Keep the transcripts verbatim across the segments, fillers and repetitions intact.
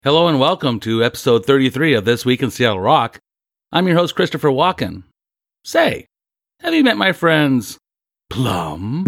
Hello and welcome to episode thirty-three of This Week in Seattle Rock. I'm your host, Christopher Walken. Say, have you met my friends Plum?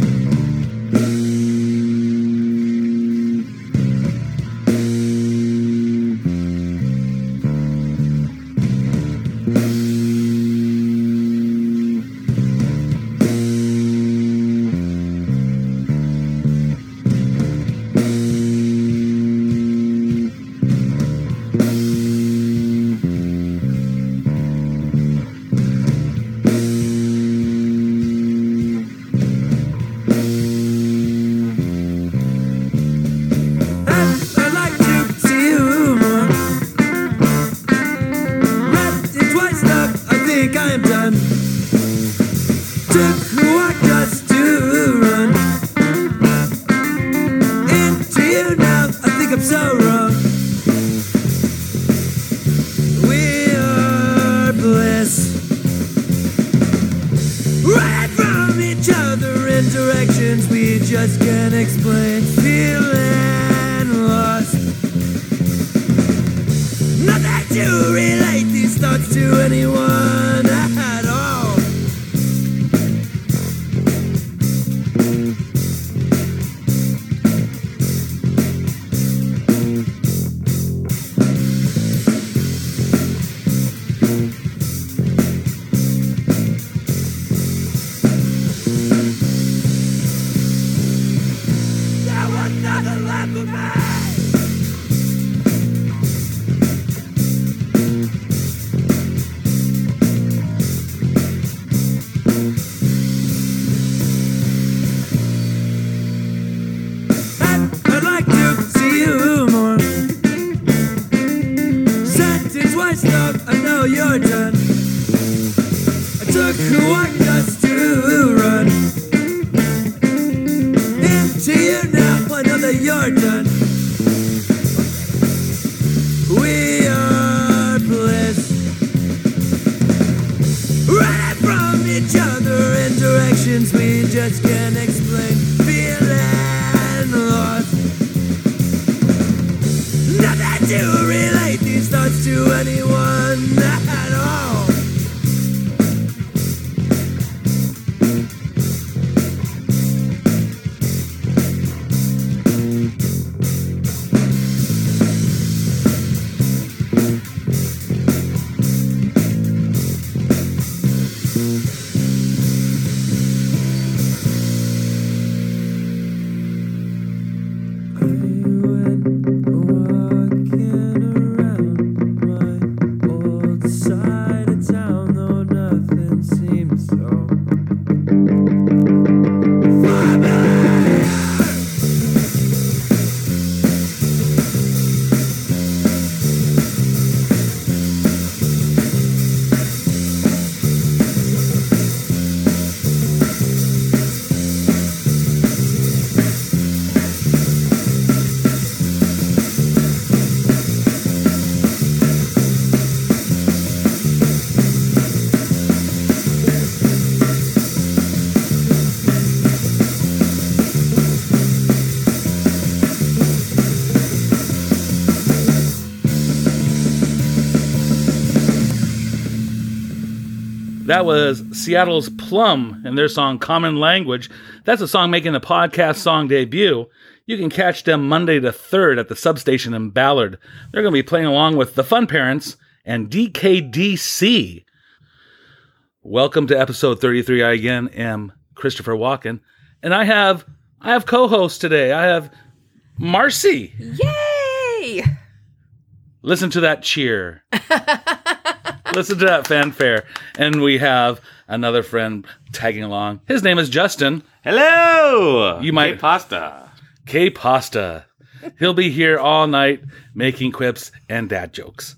That was Seattle's Plum and their song Common Language. That's a song making the podcast song debut. You can catch them Monday the third at the substation in Ballard. They're going to be playing along with the Fun Parents and D K D C. Welcome to episode thirty-three. I again am Christopher Walken, and I have I have co-hosts today. I have Marcy. Yay! Listen to that cheer. Listen to that fanfare. And we have another friend tagging along. His name is Justin. Hello! You might K-Pasta. K-Pasta. He'll be here all night making quips and dad jokes.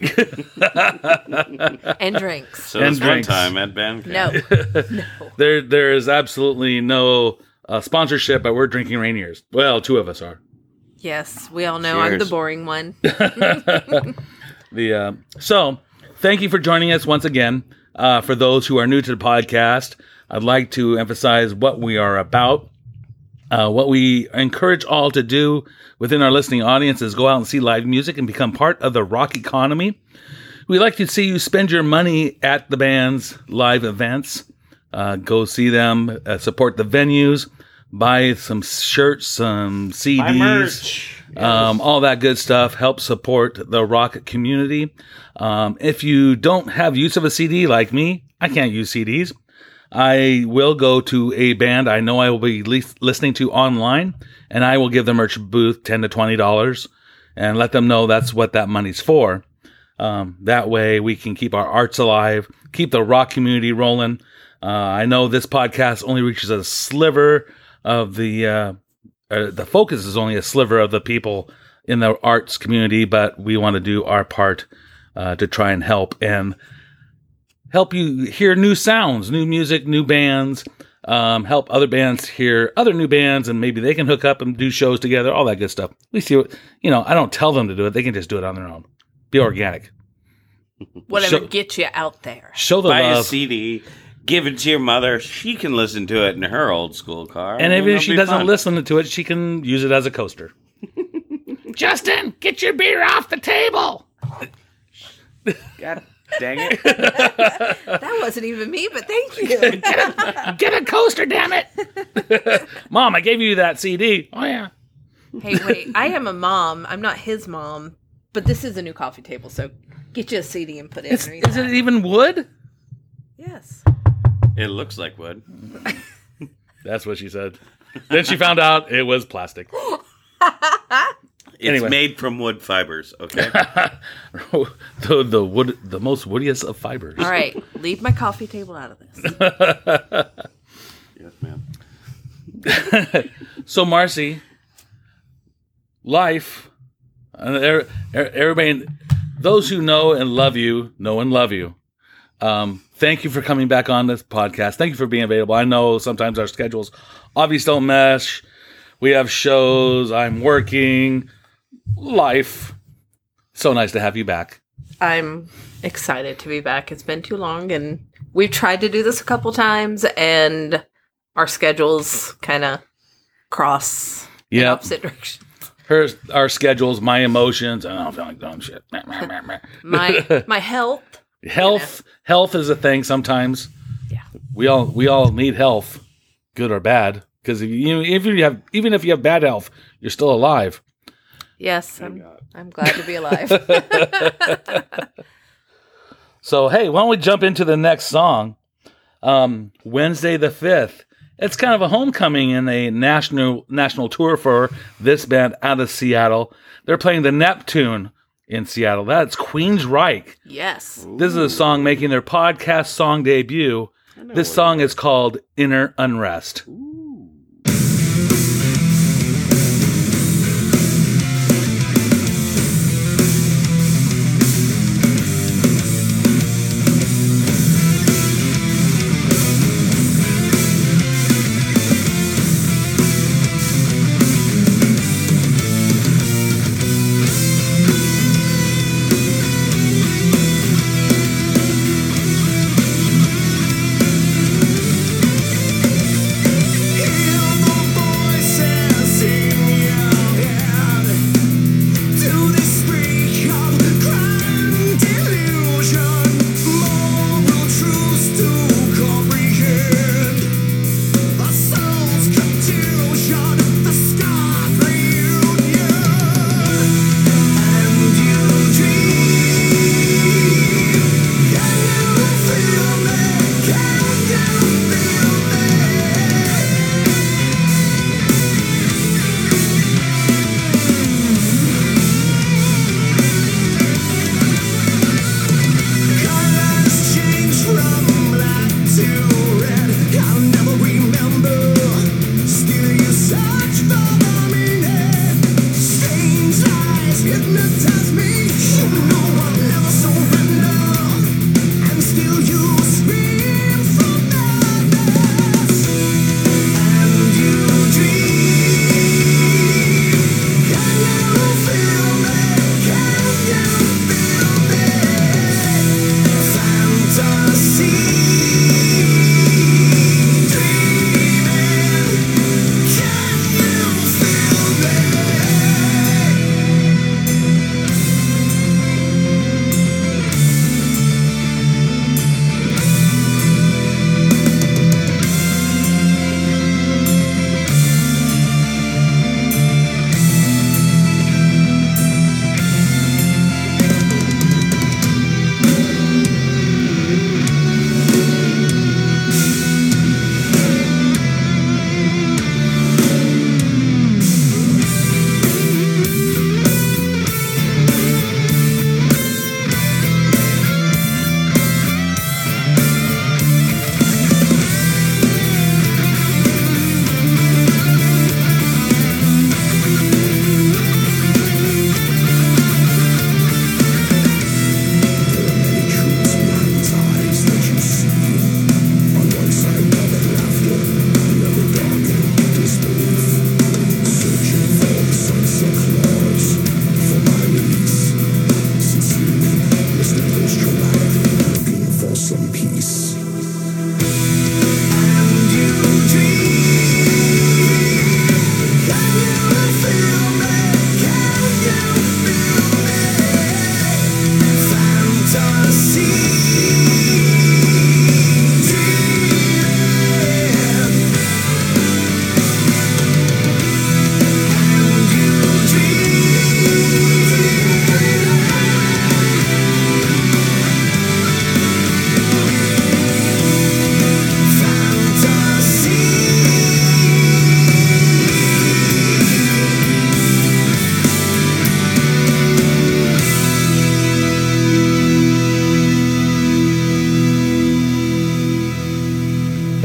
And drinks. So And this one drinks. time at band camp. No. no. There, there is absolutely no uh, sponsorship, but we're drinking Rainiers. Well, two of us are. Yes, we all know I'm the Cheers. boring one. The uh, so, thank you for joining us once again. Uh, for those who are new to the podcast, I'd like to emphasize what we are about. Uh, what we encourage all to do within our listening audience is go out and see live music and become part of the rock economy. We like to see you spend your money at the band's live events. Uh, go see them, uh, support the venues, buy some shirts, some C Ds, My merch. um, all that good stuff. Help support the rock community. Um, if you don't have use of a C D like me, I can't use C Ds. I will go to a band I know I will be le- listening to online, and I will give the merch booth ten to twenty dollars and let them know that's what that money's for. Um, that way we can keep our arts alive, keep the rock community rolling. Uh, I know this podcast only reaches a sliver of the, uh, uh, the focus is only a sliver of the people in the arts community, but we want to do our part uh, to try and help and help you hear new sounds, new music, new bands, um, help other bands hear other new bands, and maybe they can hook up and do shows together, all that good stuff. We see what, you know, I don't tell them to do it. They can just do it on their own. Be organic. Whatever Show- gets you out there. Show the Buy love. a C D, give it to your mother. She can listen to it in her old school car. And even if it'll she be doesn't fun. listen to it, she can use it as a coaster. Justin, get your beer off the table. God dang it. That wasn't even me, but thank you. Get a coaster, damn it. Mom, I gave you that C D. Oh, yeah. Hey, wait. I am a mom. I'm not his mom, but this is a new coffee table, so get you a C D and put it Is, underneath is it that. even wood? Yes. It looks like wood. That's what she said. Then she found out it was plastic. It's Anyway. made from wood fibers, okay? the, the wood, the most woodiest of fibers. All right. Leave my coffee table out of this. Yes, ma'am. So, Marcy, life, and er- er- everybody, those who know and love you, know and love you. Um, thank you for coming back on this podcast. Thank you for being available. I know sometimes our schedules obviously don't mesh. We have shows. I'm working. Life. So nice to have you back. I'm excited to be back. It's been too long, and we've tried to do this a couple times, and our schedules kind of cross in Yep. opposite directions. Her, our schedules, my emotions. I don't feel like doing shit. My my health. Health, health is a thing sometimes. Yeah. We all we all need health, good or bad. Because if you if you have even if you have bad health, you're still alive. Yes, I'm, I'm glad to be alive. So hey, why don't we jump into the next song? Um, Wednesday the fifth. It's kind of a homecoming in a national national tour for this band out of Seattle. They're playing the Neptune in Seattle. That's Queensryche. Yes. This is a song making their podcast song debut. This song is called Inner Unrest. Inner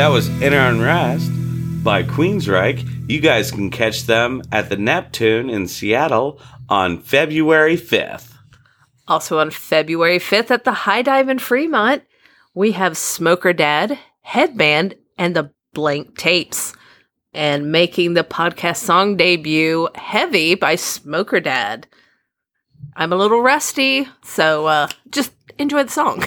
That was Inner Unrest by Queensryche. You guys can catch them at the Neptune in Seattle on February fifth. Also on February fifth at the High Dive in Fremont, we have Smoker Dad, Headband, and the Blank Tapes. And making the podcast song debut, Heavy by Smoker Dad. I'm a little rusty, so uh, just enjoy the song.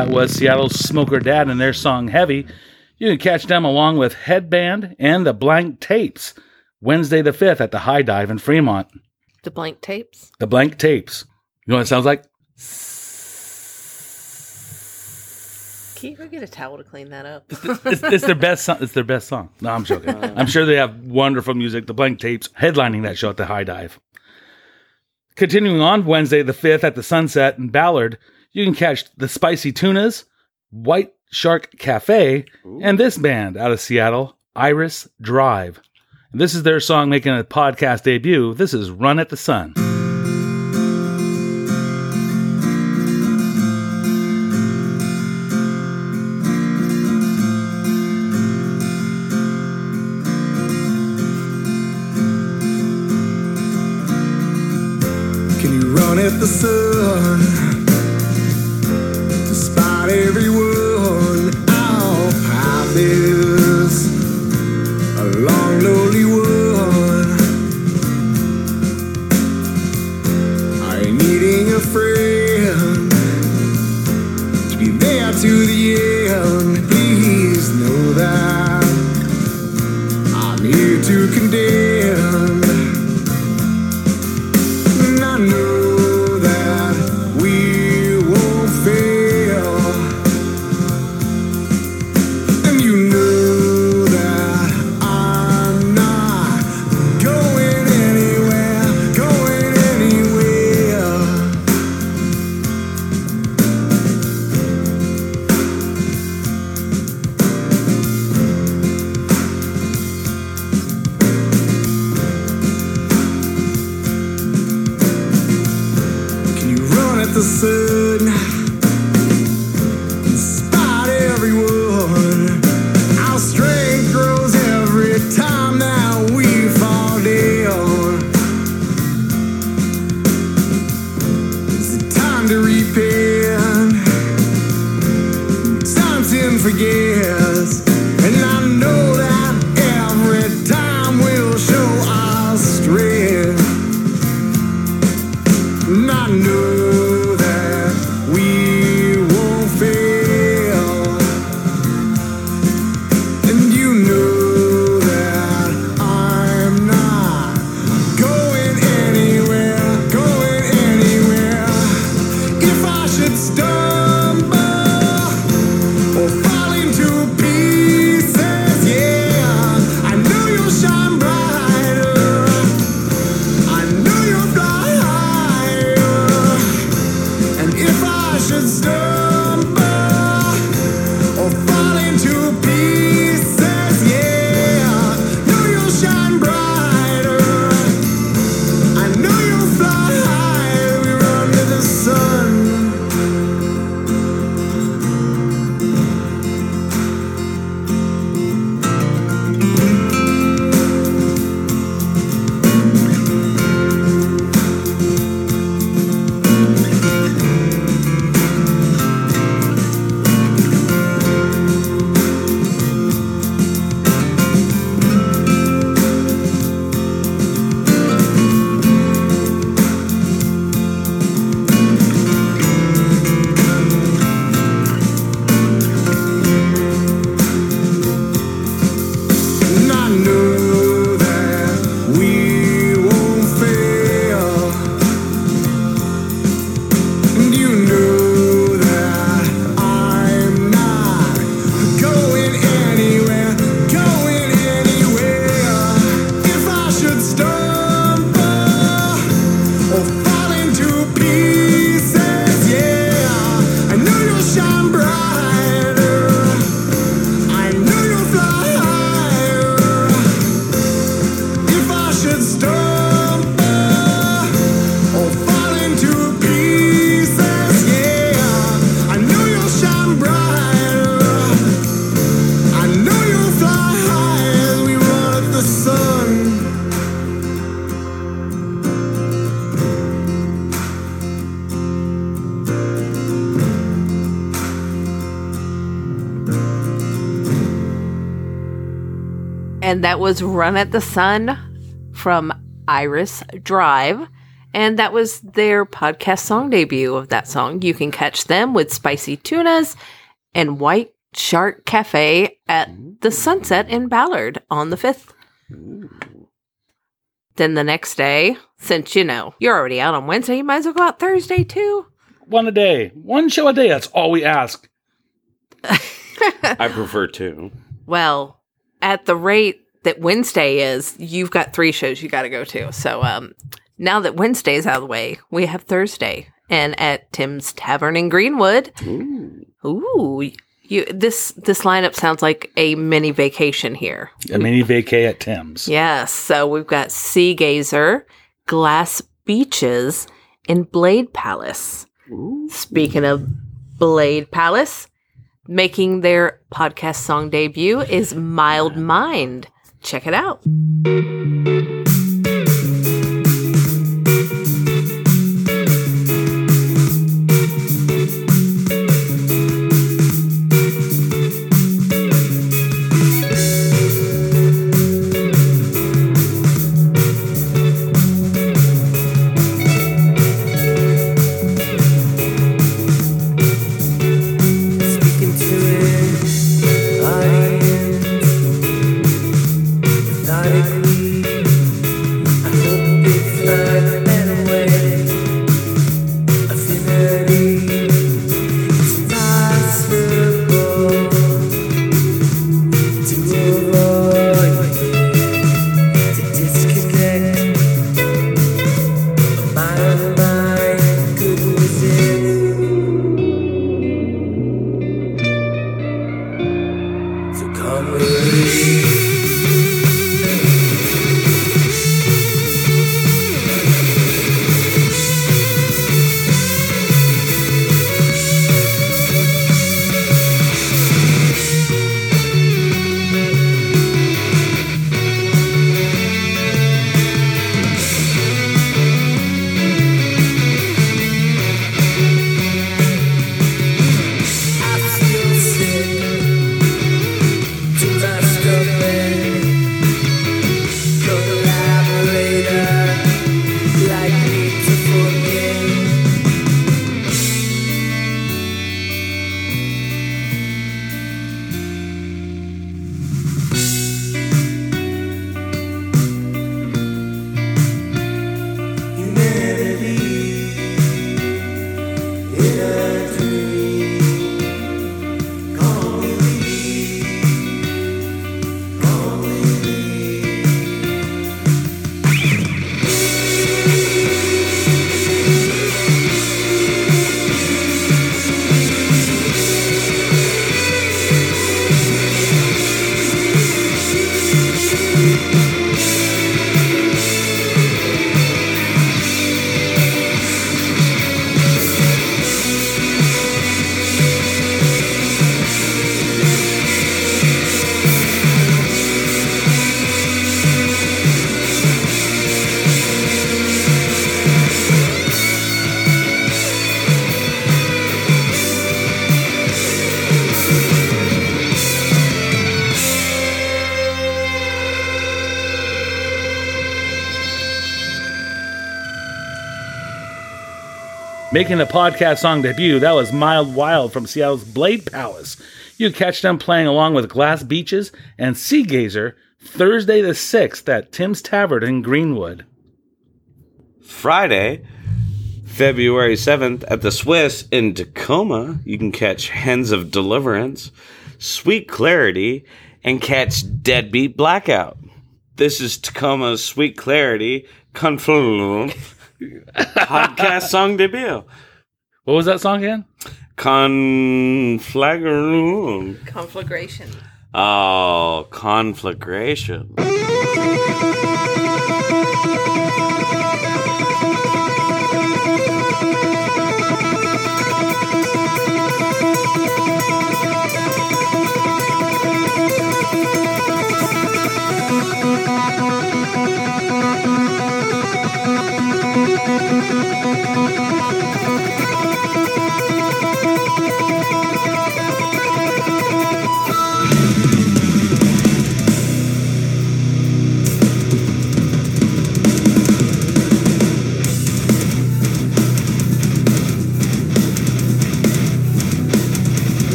that was Seattle's Smoker Dad and their song Heavy. You can catch them along with Headband and the Blank Tapes Wednesday the fifth at the High Dive in Fremont. The Blank Tapes? The Blank Tapes. You know what it sounds like? Can you go get a towel to clean that up? it's, it's their best song. It's their best song. No, I'm joking. I'm sure they have wonderful music. The Blank Tapes headlining that show at the High Dive. Continuing on Wednesday the fifth at the Sunset in Ballard, you can catch the Spicy Tunas, White Shark Cafe, Ooh. and this band out of Seattle, Iris Drive. And this is their song making a podcast debut. This is Run at the Sun. Can you run at the sun? Despite everyone, our path is a long, lonely one. I ain't needing a friend to be there to the end. Please know that I'm here to condemn. And I know that we won't fail. And you know that I'm not going anywhere, going anywhere. Can you run at the sun? Despite everyone, our strength grows every time that we fall down. Is it time to repent? Something forgets, and I know that every time we'll show our strength. And I know that we won't fail. And you know that I'm not going anywhere, going anywhere. If I should stumble or fall into pieces, yeah, I know you'll shine brighter. I know you'll fly higher. And if I should stumble or fall into pieces, yeah, know you'll shine brighter. I know you'll fly higher. We run to the sun. And I know that we won't fail. And you know that I'm not going anywhere, going anywhere. If I should stumble or fall into pieces, yeah, I know you'll shine brighter. I know you'll fly higher. If I should stumble or fall into pieces, yeah, I know you'll shine brighter. I know you'll fly high as we run at the sun. And that was Run at the Sun from Iris Drive. And that was their podcast song debut of that song. You can catch them with Spicy Tunas and White Shark Cafe at the Sunset in Ballard on the fifth. Then the next day, since, you know, you're already out on Wednesday, you might as well go out Thursday too. One a day. One show a day. That's all we ask. I prefer two. Well, at the rate that Wednesday is, you've got three shows you got to go to. So um, now that Wednesday's out of the way, we have Thursday. And at Tim's Tavern in Greenwood. Ooh. Ooh. You, this this lineup sounds like a mini vacation here. A mini vacay at Tim's. Yes. So we've got Sea Gazer, Glass Beaches, and Blade Palace. Ooh. Speaking of Blade Palace, making their podcast song debut is Mild Mind. Check it out. Speaking to it, I not agree. I hope it's not a better way. Affinity is possible to avoid the disconnect. But my mind couldn't resist. So come with me. I feel sick to my stomach. Collaborator, like me to forget. Humanity in a dream. Come with me, come with me. Making the podcast song debut, that was Mild Wild from Seattle's Blade Palace. You can catch them playing along with Glass Beaches and Sea Gazer Thursday the sixth at Tim's Tavern in Greenwood. Friday, February seventh, at the Swiss in Tacoma, you can catch Hens of Deliverance, Sweet Clarity, and catch Deadbeat Blackout. This is Tacoma's Sweet Clarity Confluent podcast song debut. What was that song again? Conflagration. Conflagration. Oh, conflagration.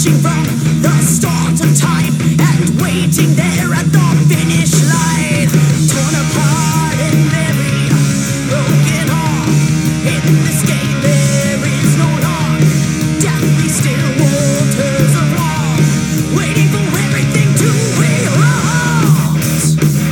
watching from the start of time and waiting there at the finish line. Torn apart and very broken heart. In this game there is no law. Deathly still waters of law, waiting for everything to erupt.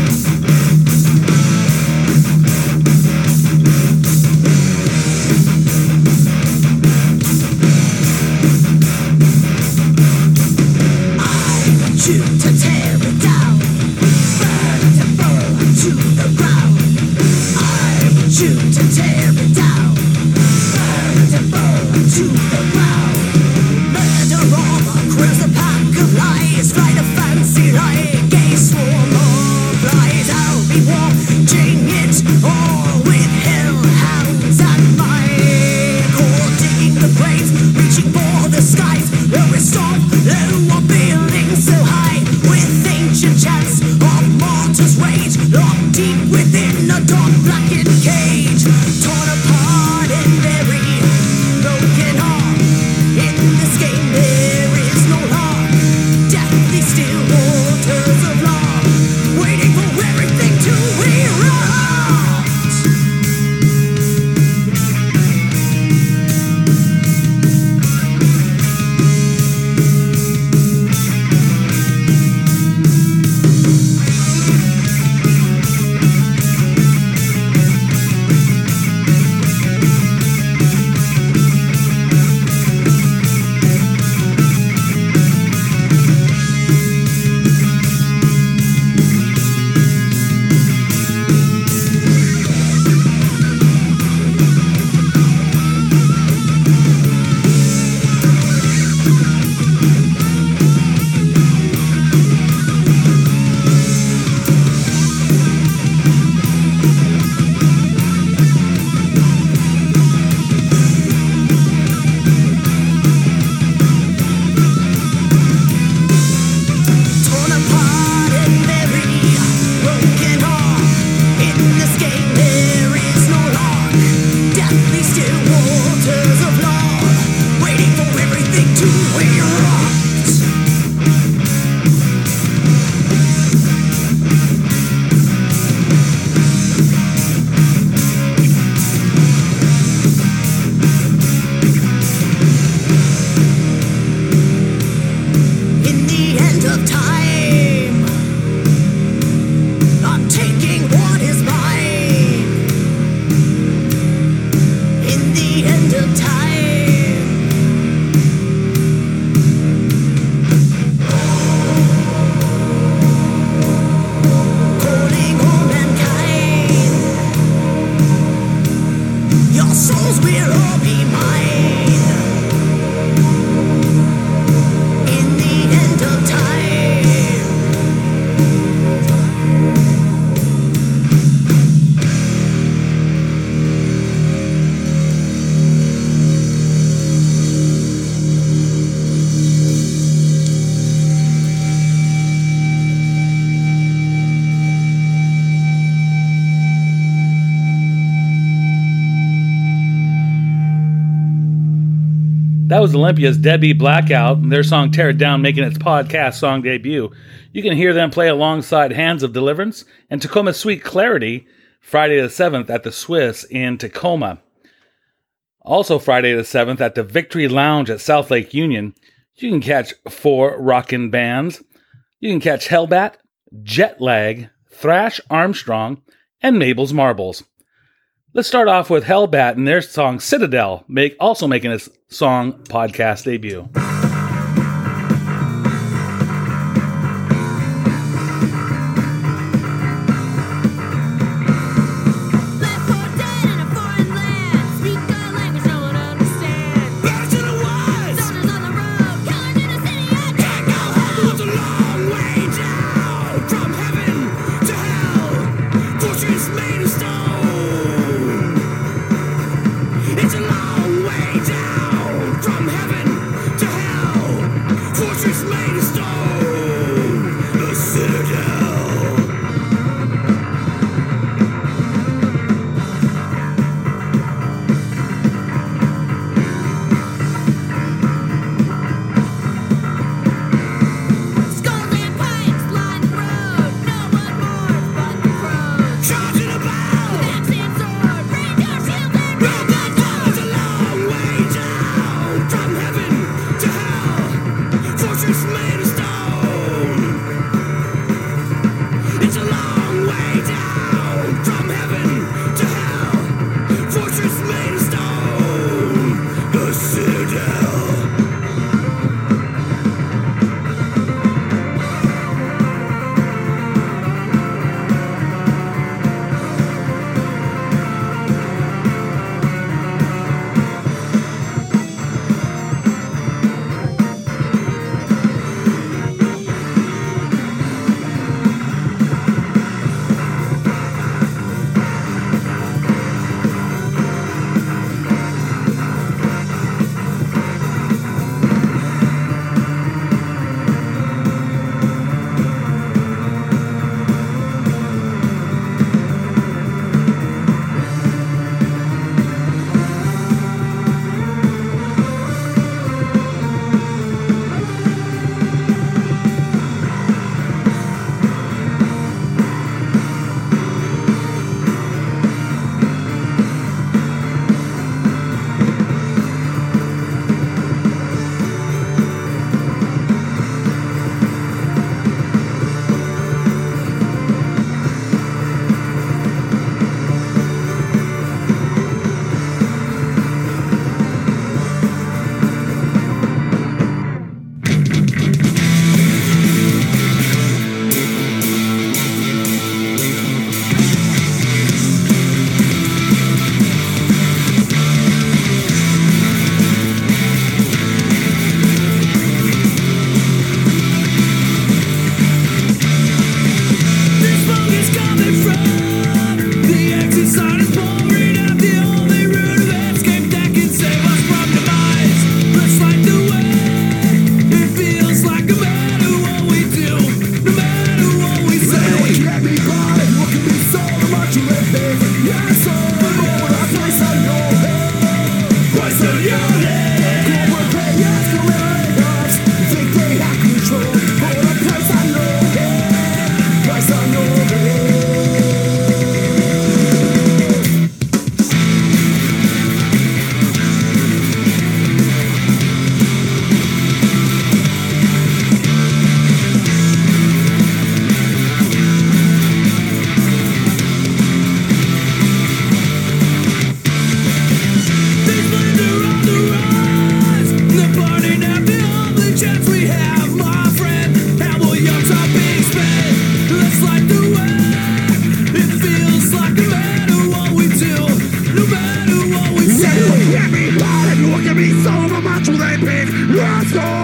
I choose to tear it down, burn it and fall to the ground. I choose to tear it down, burn it and fall to the ground. Murder all across a pack of lies, fly the fancy like a swarm of flies. I'll be watching it all with hellhounds at my core, digging the graves, reaching for the skies. Where we stop low or building so high, with ancient chants of martyrs' rage, locked deep within a dark blackened cage. Torn apart and very broken heart. In this game there is no law. Deathly still waters of law, waiting for everything to erupt. Torn apart and very broken heart. In this game there is no law. Deathly still waters of law, waiting for everything to erupt. In the end of time, I'm taking what is mine. In the end of time, calling all mankind, your souls will all be mine. In the end of time. That was Olympia's Deadbeat Blackout and their song Tear It Down, making its podcast song debut. You can hear them play alongside Hands of Deliverance and Tacoma's Sweet Clarity Friday the seventh at the Swiss in Tacoma. Also Friday the seventh at the Victory Lounge at South Lake Union, you can catch four rockin' bands. You can catch Hellbat, Jetlag, Thrash Armstrong, and Mabel's Marbles. Let's start off with Hellbat and their song Citadel, make, also making its song podcast debut. It's a long way down from heaven to hell.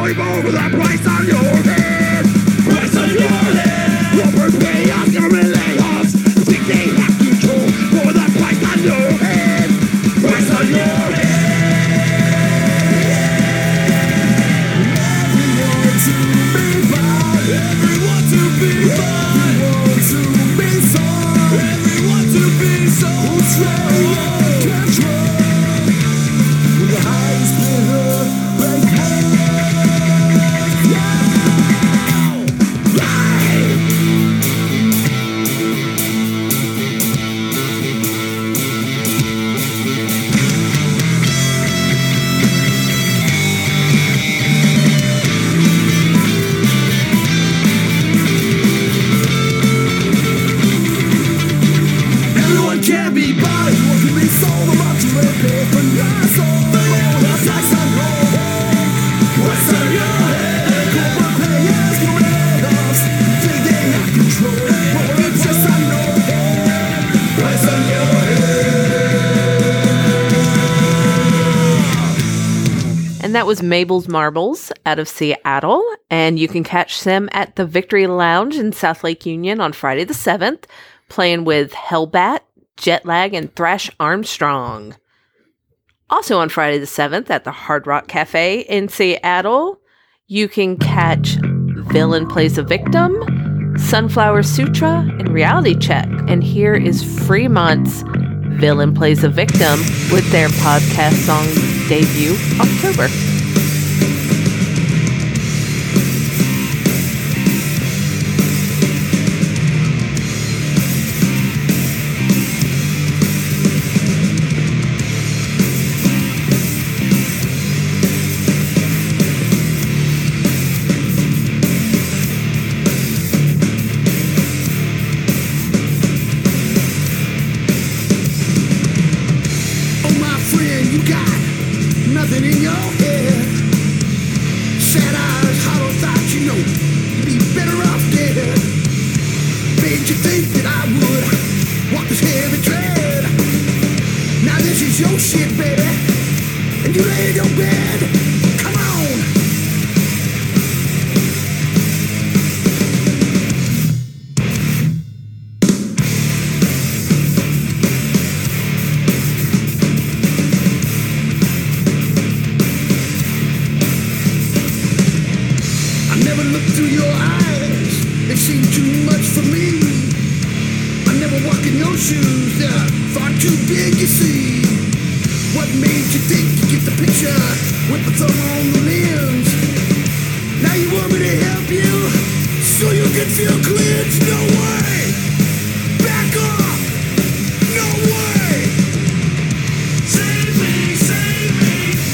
Five over that price on your head. Price on your head. Corporate payoffs, government layoffs. Think they have control for that price on your head. Price on your head. Everyone to be fine. Everyone to be fine. Everyone to be sold. Everyone to be sold. Control, control. With the highest bidder, break home. Everyone can be bought, everyone can be sold. I'm up to it, pay for your soul. That's nice on your head. What's on your head? Corporate payers, no layoffs. Think they have control, but it's just on your head. What's on your head? And that was Mabel's Marbles out of Seattle. And you can catch them at the Victory Lounge in South Lake Union on Friday the seventh, playing with Hellbat, Jetlag, and Thrash Armstrong. Also on Friday the seventh at the Hard Rock Cafe in Seattle, you can catch Villain Plays a Victim, Sunflower Sutra, and Reality Check. And here is Fremont's Villain Plays a Victim with their podcast song debut, October. Oh, my friend, you got nothing in your head. Sad eyes, hollow thoughts, you know you'd be better off dead. Made you think that I would walk this heavy tread. Now this is your shit, baby, and you lay in your bed. Come on. I never looked through your eyes, they seem too much for me. I never walk in your shoes, they're far too big, you see. What made you think you get the picture with the thumb on the lens? Now you want me to help you, so you can feel cleansed? No way! Back off! No way! Save me, save me!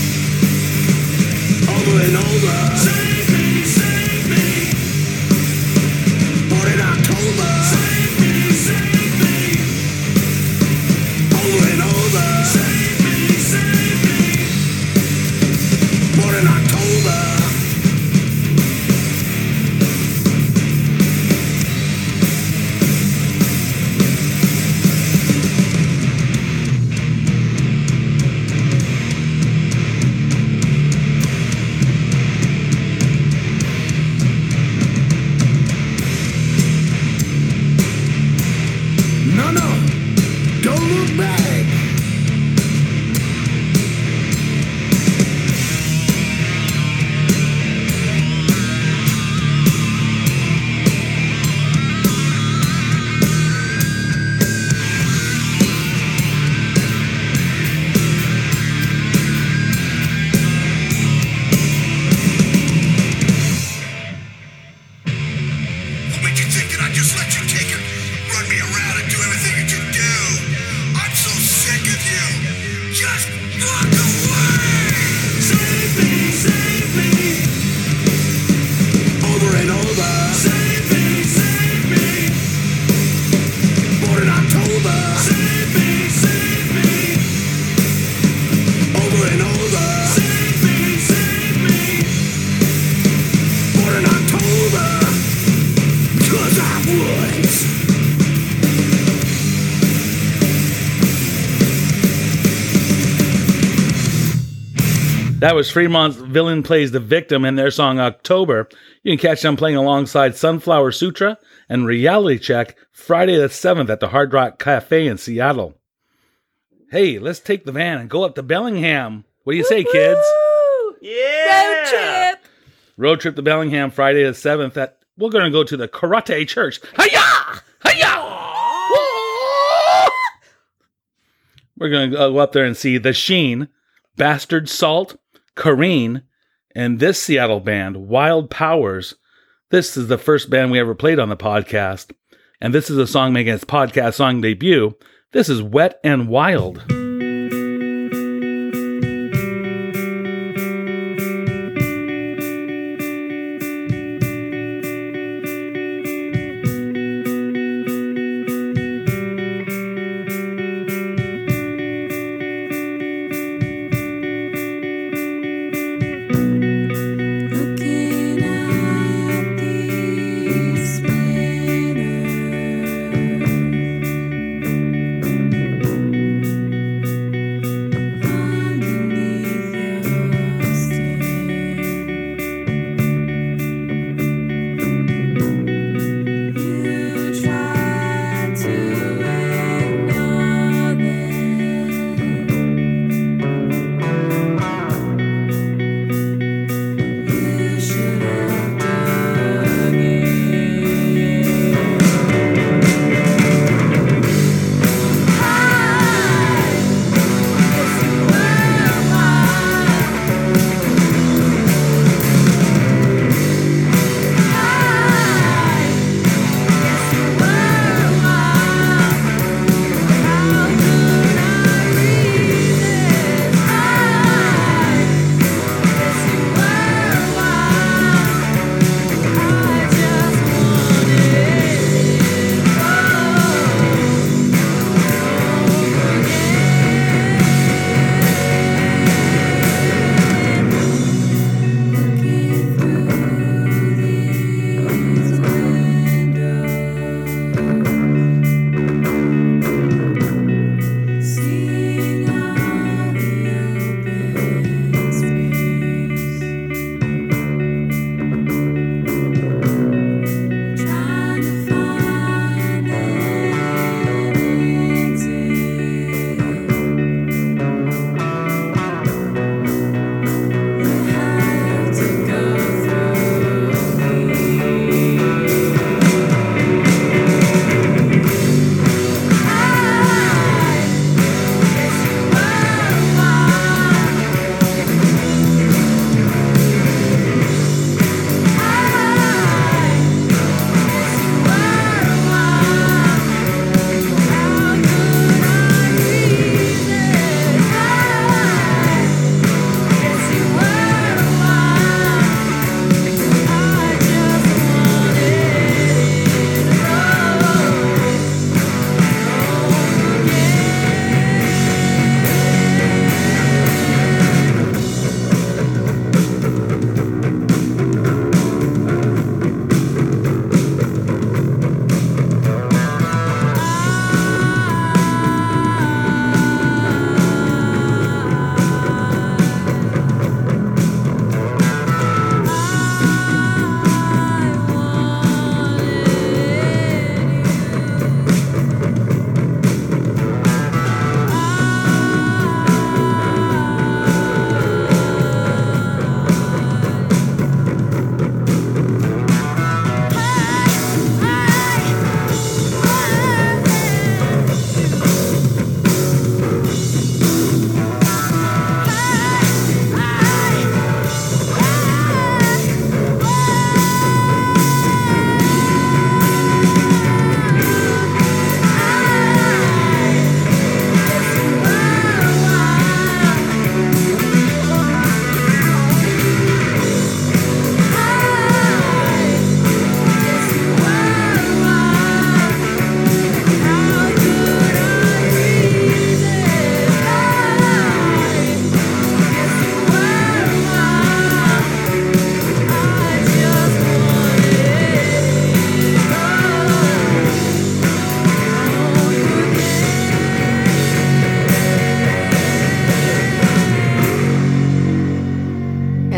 Over and over! Save me, save me! Born in October! Save me, save me! Over and over! Save me, save me! Born in October! No, no, don't look back. What made you think that I'd just let you take it, run me around and do everything that you do? I'm so sick of you. Just walk away. Save me, save me. Over and over. Save me, save me. Born in October. Save me, save me. Over and over. Save me, save me. Born in October. 'Cause I was. That was Fremont's Villain Plays the Victim and their song October. You can catch them playing alongside Sunflower Sutra and Reality Check Friday the seventh at the Hard Rock Cafe in Seattle. Hey, let's take the van and go up to Bellingham. What do you say, kids? Woo! Yeah. Road trip. Road trip to Bellingham Friday the seventh. At, we're going to go to the Karate Church. Hi-ya! Hi-ya! We're going to go up there and see The Sheen, Bastard Salt, Kareen, and this Seattle band, Wild Powers. This is the first band we ever played on the podcast. And this is a song making its podcast song debut. This is Wet and Wild. Looking at these spinners,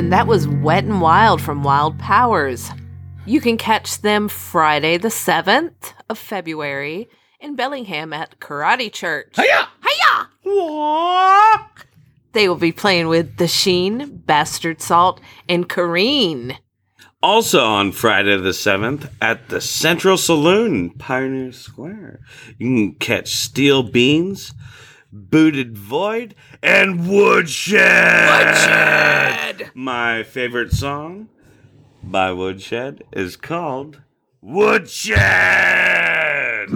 And that was Wet and Wild from Wild Powers. You can catch them Friday the seventh of February in Bellingham at Karate Church. Hiya! Hiya! They will be playing with The Sheen, Bastard Salt, and Kareen. Also on Friday the seventh at the Central Saloon in Pioneer Square, you can catch Steel Beans, Booted Void, and Woodshed. Woodshed! My favorite song by Woodshed is called Woodshed.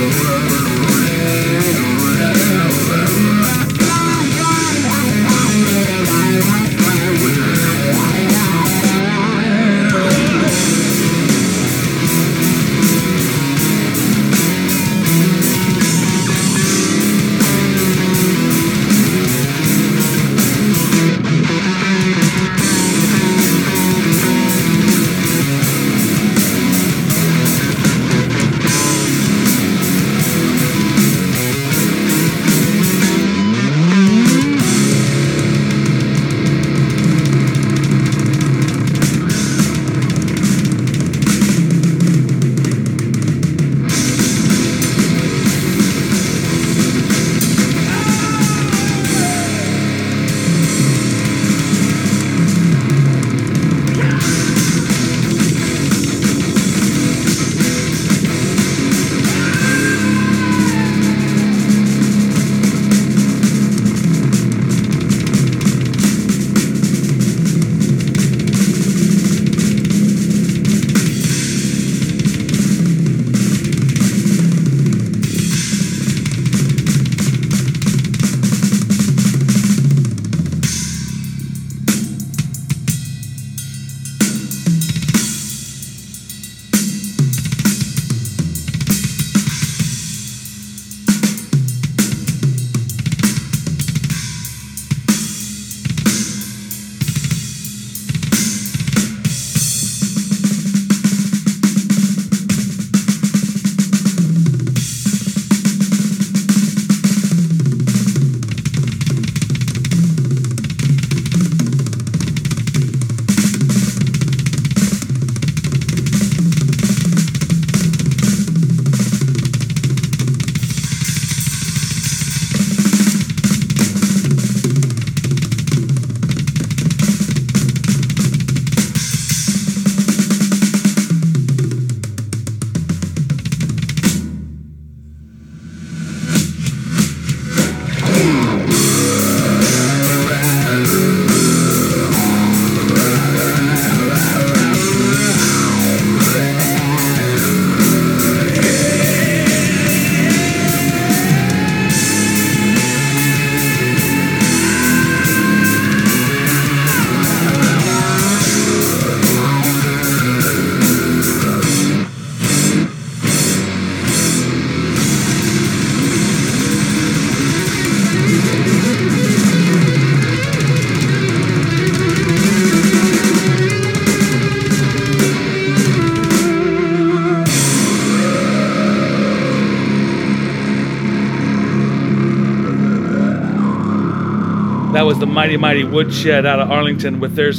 That was the Mighty Mighty Woodshed out of Arlington with their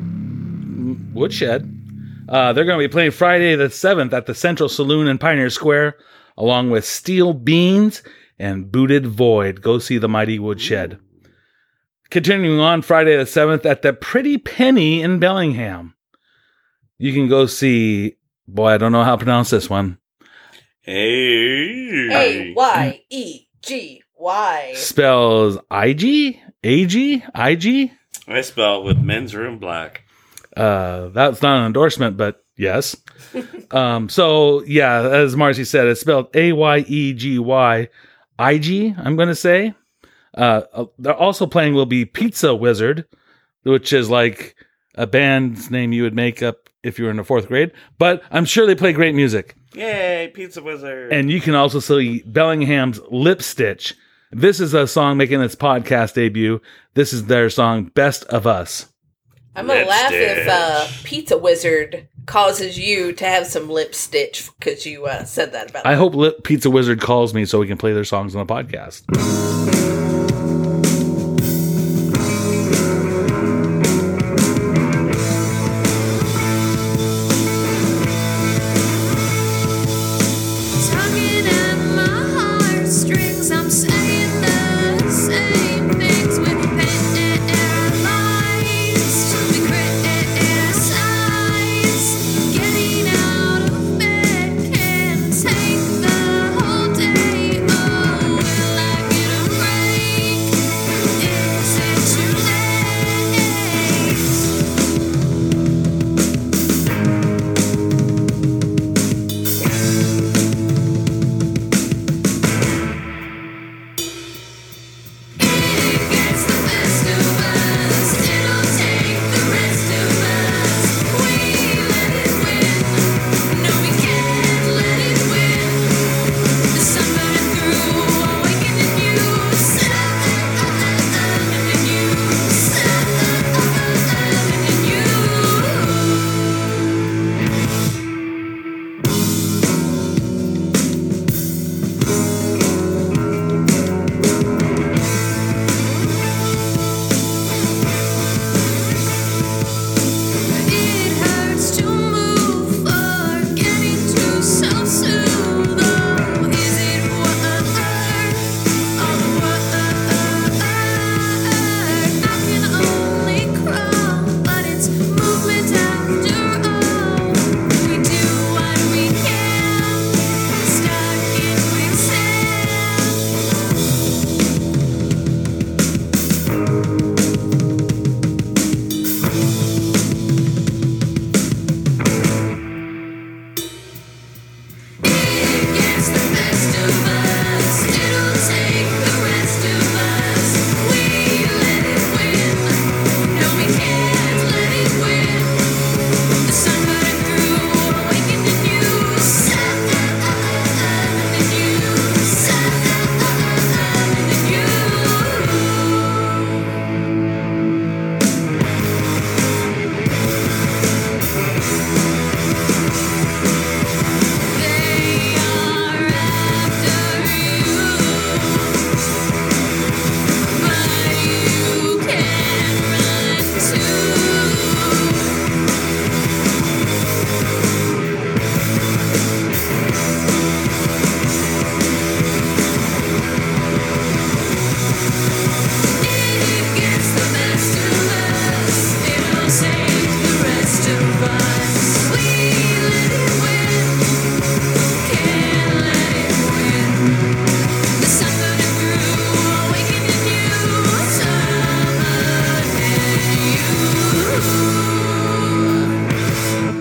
song Woodshed. Uh, they're going to be playing Friday the seventh at the Central Saloon in Pioneer Square, along with Steel Beans and Booted Void. Go see the Mighty Woodshed. Continuing on Friday the seventh at the Pretty Penny in Bellingham. You can go see, boy, I don't know how to pronounce this one. Hey. A Y E G Y. Spells I G? A G? I G? I spell it with men's room black. Uh, that's not an endorsement, but yes. um, so, yeah, as Marcy said, it's spelled A Y E G Y I G, I'm going to say. Uh, they're also playing will be Pizza Wizard, which is like a band's name you would make up if you were in the fourth grade. But I'm sure they play great music. Yay, Pizza Wizard. And you can also see Bellingham's Lip Stitch. This is a song making its podcast debut. This is their song, Best of Us. I'm going to Lip laugh if stitch. uh, Pizza Wizard causes you to have some lip stitch because you uh, said that about I them. hope Lip Pizza Wizard calls me so we can play their songs on the podcast. Tugging at my heartstrings, I'm saying the same things with paralyzed. We criticize. Getting out of bed can take the whole day. Oh, will I get a break? Is it too late?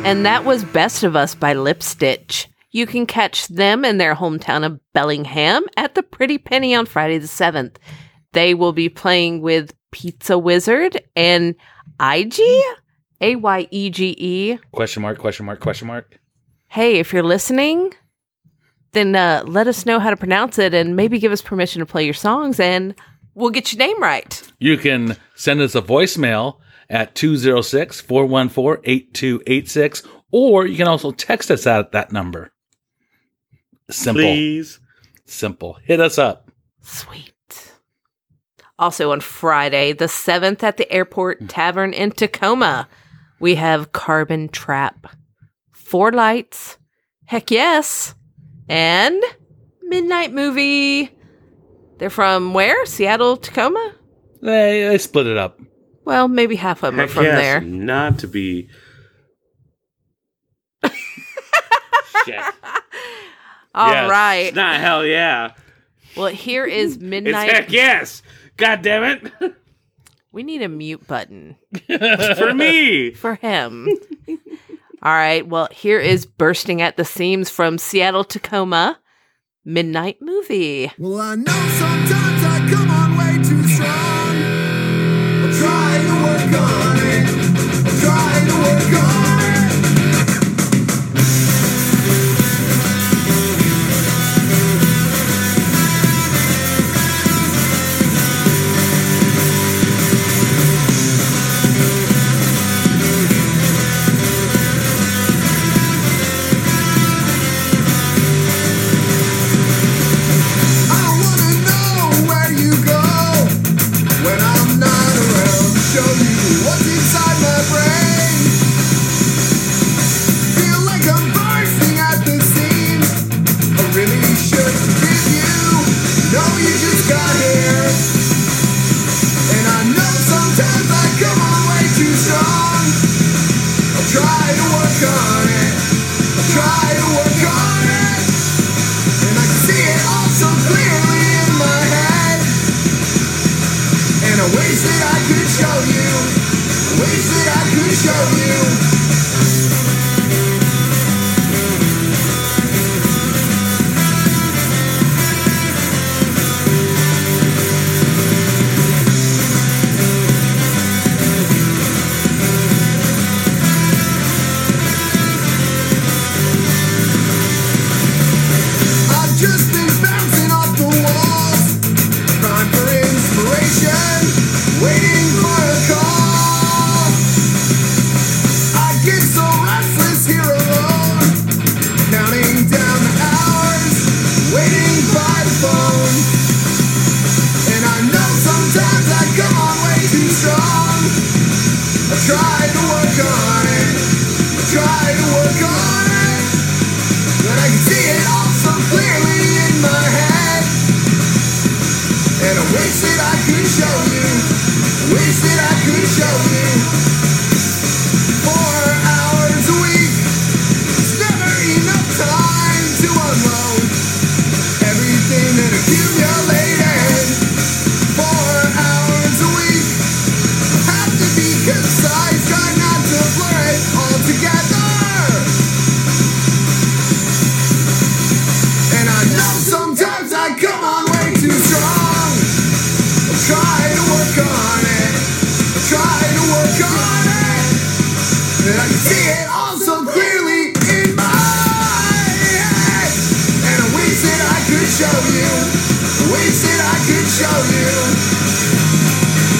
And that was Best of Us by Lip Stitch. You can catch them in their hometown of Bellingham at the Pretty Penny on Friday the seventh. They will be playing with Pizza Wizard and I G? A Y E G E. Question mark, question mark, question mark. Hey, if you're listening, then uh, let us know how to pronounce it and maybe give us permission to play your songs and we'll get your name right. You can send us a voicemail at two oh six, four one four, eight two eight six, or you can also text us at that number. Simple. Please. Simple. Hit us up. Sweet. Also on Friday, the seventh at the Airport Tavern in Tacoma, we have Carbon Trap, Four Lights, Heck Yes, and Midnight Movie. They're from where? Seattle, Tacoma? They, they split it up. Well, maybe half of them Heck are from yes, there. Not to be. Shit. All Yes. right. It's not hell yeah. Well, here is It's Midnight. heck yes. God damn it. We need a mute button For me. for him. All right. Well, here is Bursting at the Seams from Seattle, Tacoma, Midnight Movie. Well, I know sometimes I come on way too strong. I'm trying to work on it. I'm trying to work on it. I don't wanna know where you go when I'm not around to show you what's inside my brain. Feel like I'm bursting at the seams. I really should forgive you. No, you just got here. And I know sometimes I come on way too strong. I'll try to work on it. I'll try to work on it. And I can see it all so clearly in my head. And I wish that I could show you. I wish that I could show you. I've just been bouncing off the walls, crying for inspiration, waiting for a call. I get so restless here alone, counting down the hours, waiting by the phone. And I know sometimes I come on way too strong. I try to work on it, I try to work on it. But I can see it all so clearly in my head. And I wish that I could show you. I wish that I could show you. Four hours a week. It's never enough time to unload everything that accumulated. Four hours a week. Have to be concise, try not to blur it all together. And I know sometimes I come on way too strong. I'm trying to work on it. I'm trying to work on it. And I can see it all so clearly in my head. And I wish that I could show you. I wish that I could show you.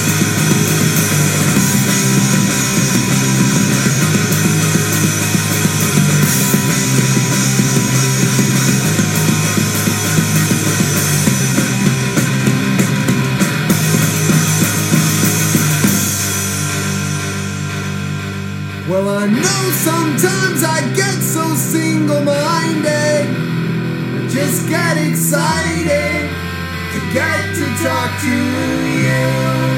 Well, I know sometimes I get so single-minded. I just get excited to get to talk to you.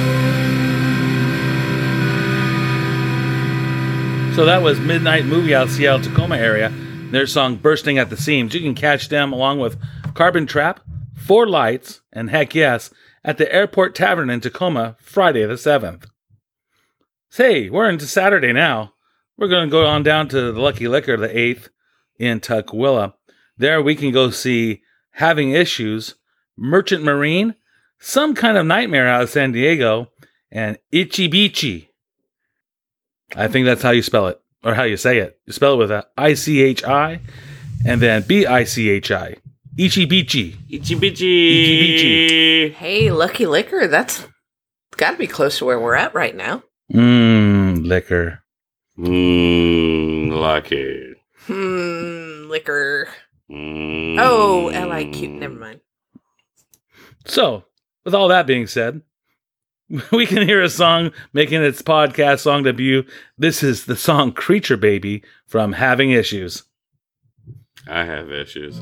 So that was Midnight Movie out of Seattle, Tacoma area. Their song Bursting at the Seams. You can catch them along with Carbon Trap, Four Lights, and Heck Yes at the Airport Tavern in Tacoma Friday the seventh. Say, we're into Saturday now. we're going to go on down to the Lucky Liquor, the eighth in Tukwila. There we can go see Having Issues, Merchant Marine, Some Kind of Nightmare out of San Diego, and Itchy Beachy. I think that's how you spell it, or how you say it. You spell it with a I C H I and then B I C H I. Itchy Beachy. Itchy bitchy. Hey, Lucky Liquor, that's got to be close to where we're at right now. Mmm, liquor. Mmm, lucky. Hmm, liquor. Mm. Oh, L I Q. Never mind. So, with all that being said, we can hear a song making its podcast song debut. This is the song Creature Baby from Having Issues. I have issues.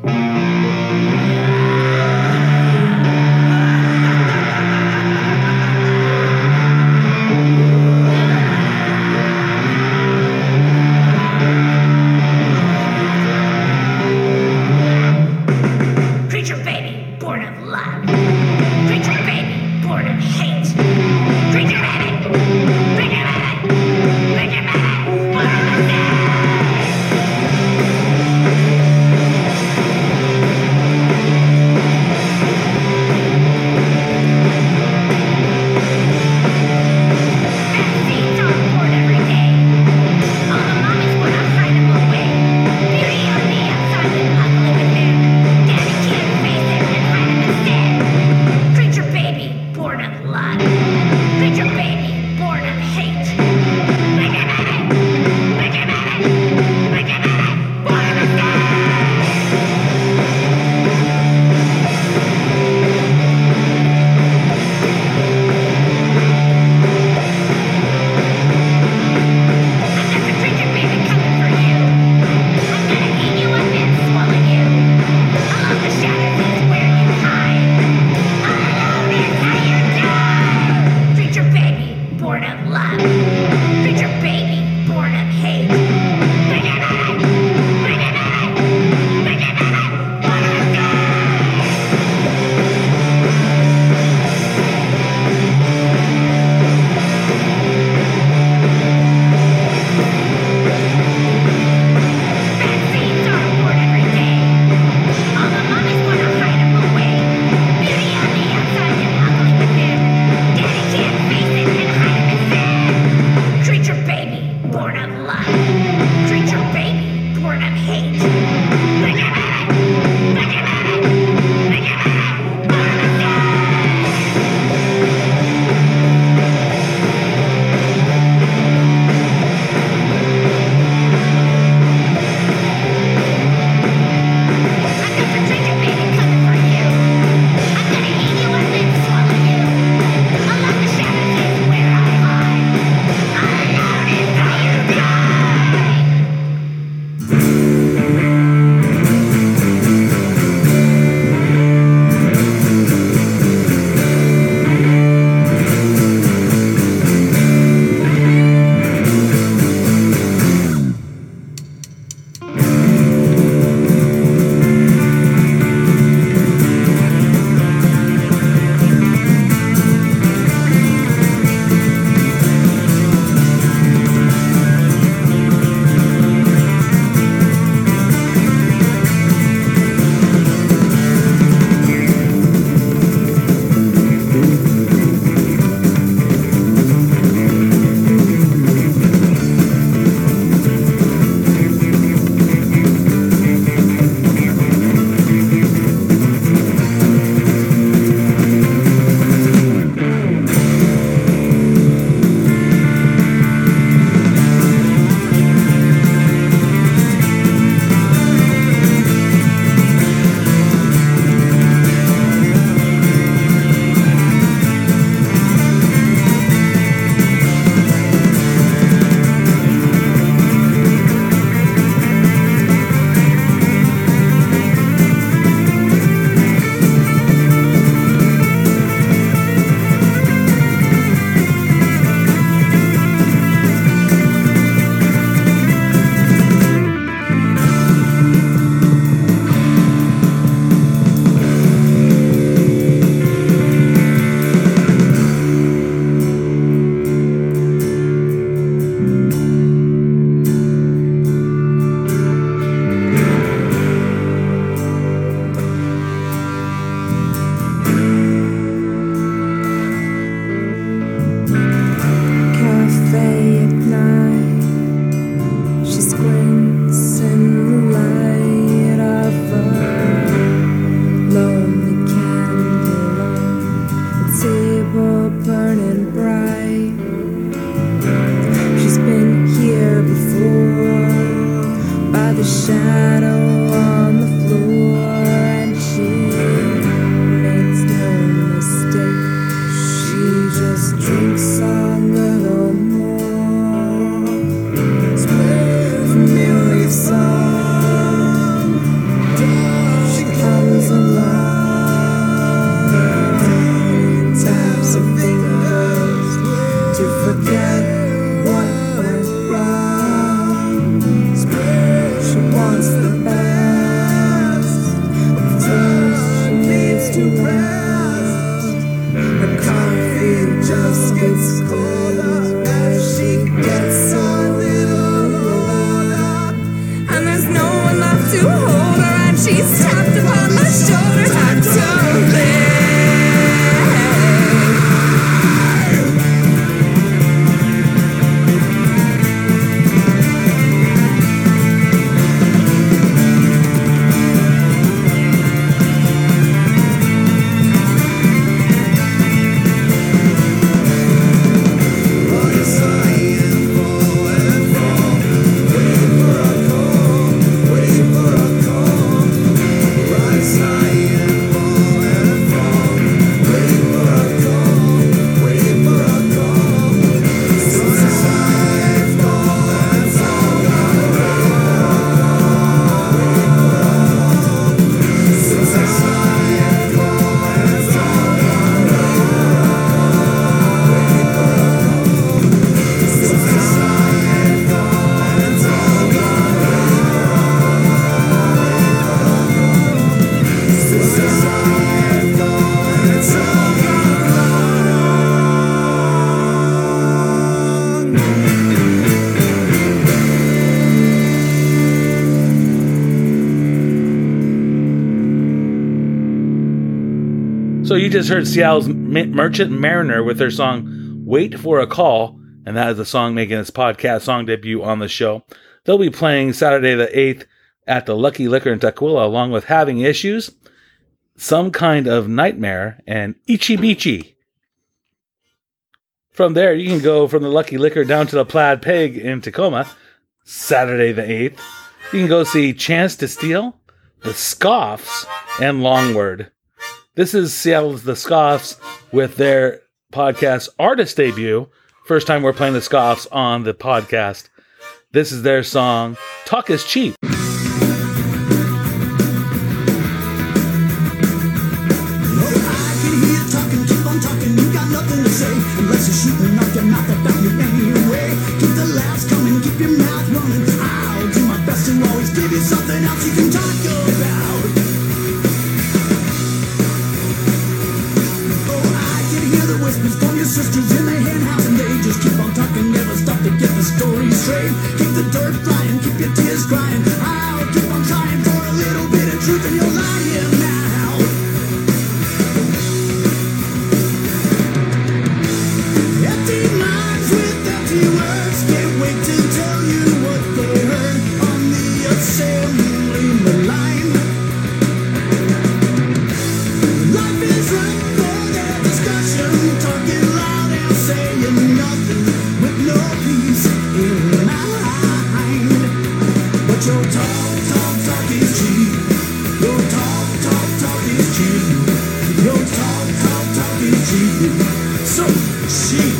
Creature baby, born of love. Creature baby, born of hate. Creature baby, creature baby, creature baby, born of mistake. depressed. Her coffee just gets colder as she gets a little older. And there's no one left to hold her, and she's tapped upon my shoulder. Time to live. So you just heard Seattle's M- Merchant Mariner with their song Wait for a Call, and that is the song making its podcast song debut on the show. They'll be playing Saturday the eighth at the Lucky Liquor in Tukwila, along with Having Issues, Some Kind of Nightmare, and Ichi Bichi. From there, you can go from the Lucky Liquor down to the Plaid Pig in Tacoma, Saturday the eighth. You can go see Chance to Steal, The Scoffs, and Longword. This is Seattle's The Scoffs with their podcast artist debut. First time we're playing The Scoffs on the podcast. This is their song, Talk is Cheap. I can hear you talking, keep on talking, you got nothing to say unless you're shooting off your mouth about me anyway. Keep the laughs coming, keep your mouth running. I'll do my best to always give you something else you can talk about. Whispers from your sisters in the hen house, and they just keep on talking, never stop to get the story straight. Keep the dirt flying, keep your tears crying. I'll keep on trying for a little bit of truth, and you're lying now. Empty minds with empty words can't wait to tell you what they heard on the assembly line. Life is right for their discussion, talking loud and saying nothing with no peace in mind. But your talk, talk, talk is cheap. Your talk, talk, talk is cheap. Your talk, talk, talk is cheap. So cheap.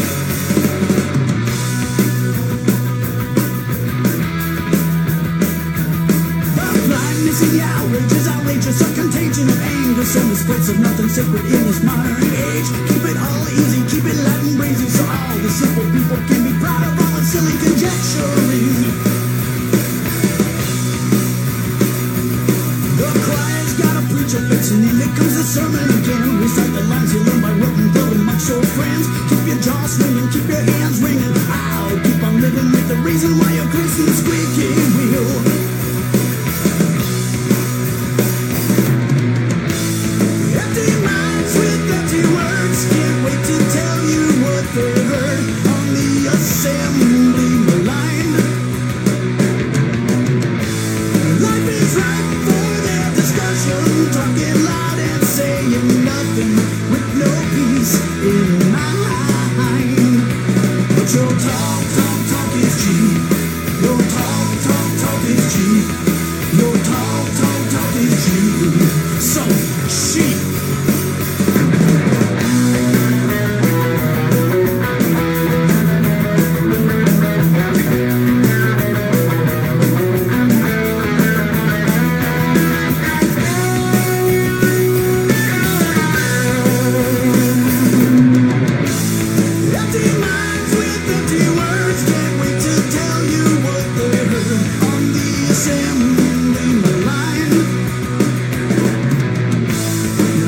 The blindness and the outrage is outrageous, a contagion of anger, so the spreads of nothing sacred in this modern age. Keep it all easy, keep it light and breezy, so all the simple people can be proud of all the silly conjecturing. The choir's got a preacher fixing, and here comes the sermon again. Recite the lines you learn by rote and flow amongst your friends. Keep your jaw swinging, keep your hands ringing. I'll keep on living with the reason why you're greasing the squeaky wheel. Empty minds with empty words can't wait to tell you what they heard on the assembly line. Life is right for their discussion, talking loud and saying nothing with no peace in mind. But your talk, talk, talk is cheap. Your talk, talk, talk is cheap. Your talk, talk, talk is cheap. So cheap. Empty minds with empty words can't wait to tell you what they heard on the assembly line.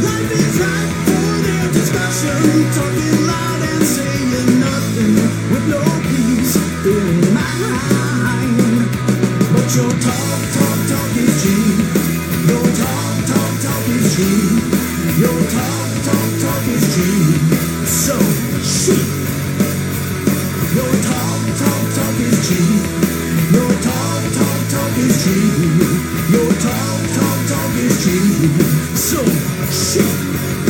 conversation, talking loud and saying nothing with no peace in mind. But your talk, talk, talk is cheap. Your talk, talk, talk is cheap. Your talk, talk, talk is cheap. So cheap. Your talk, talk, talk is cheap. Your talk, talk, talk is cheap. Your talk, talk, talk is cheap. So cheap.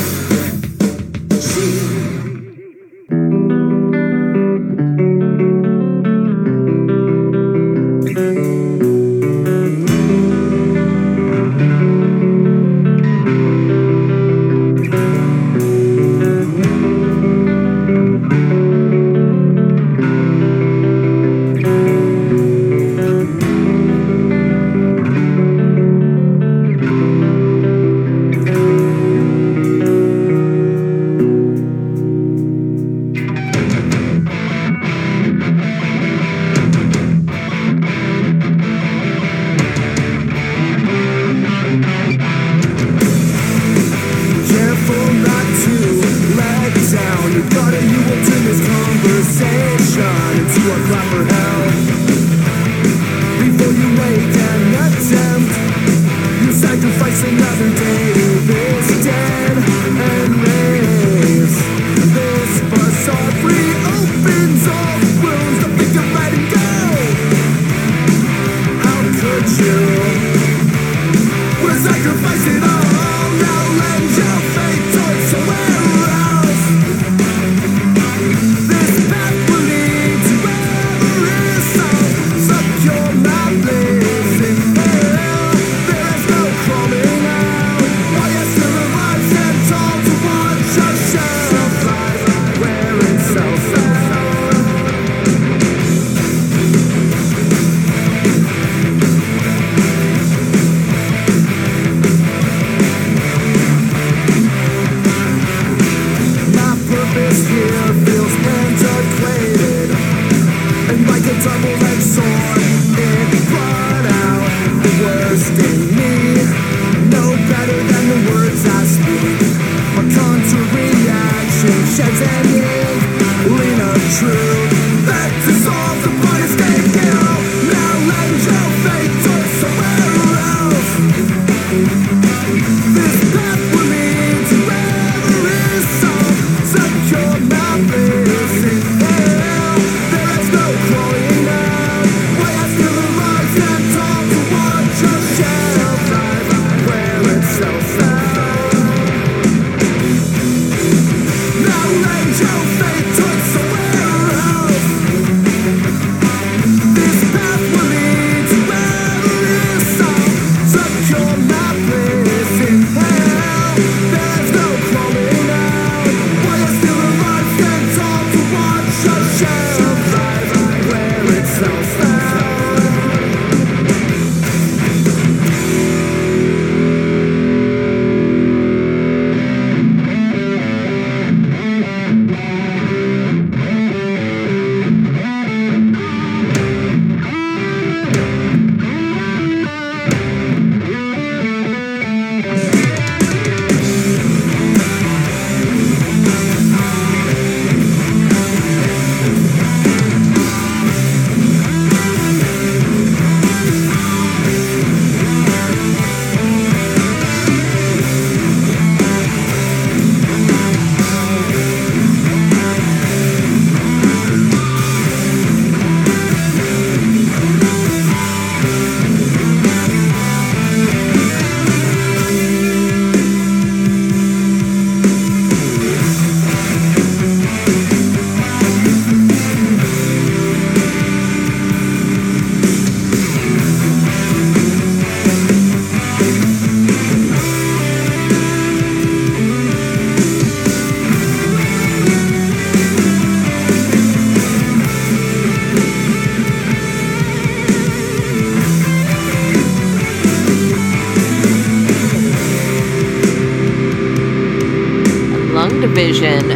Division.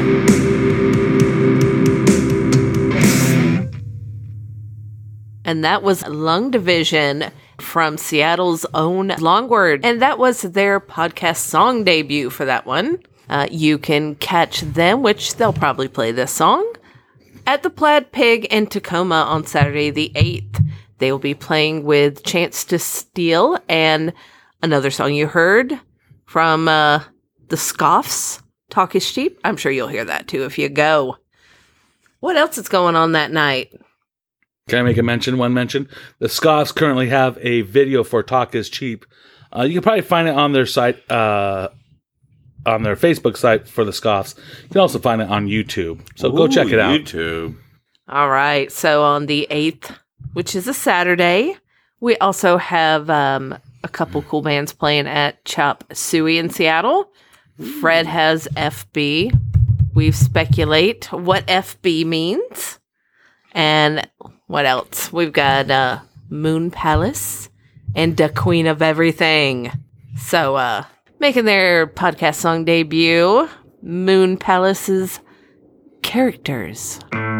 And that was Lung Division from Seattle's own Longword. And that was their podcast song debut for that one. Uh, you can catch them, which they'll probably play this song, at the Plaid Pig in Tacoma on Saturday the eighth. They will be playing with Chance to Steal and another song you heard from uh, the Scoffs, Talk is Cheap. I'm sure you'll hear that too if you go. What else is going on that night? Can I make a mention? One mention. The Scoffs currently have a video for Talk is Cheap. Uh, you can probably find it on their site, uh, on their Facebook site for the Scoffs. You can also find it on YouTube. So go Ooh, check it out. YouTube. All right. So on the eighth, which is a Saturday, we also have um, a couple cool bands playing at Chop Suey in Seattle. Fred has F B. We speculate what F B means. And what else? We've got uh, Moon Palace and the Queen of Everything. So, uh, making their podcast song debut, Moon Palace's Characters.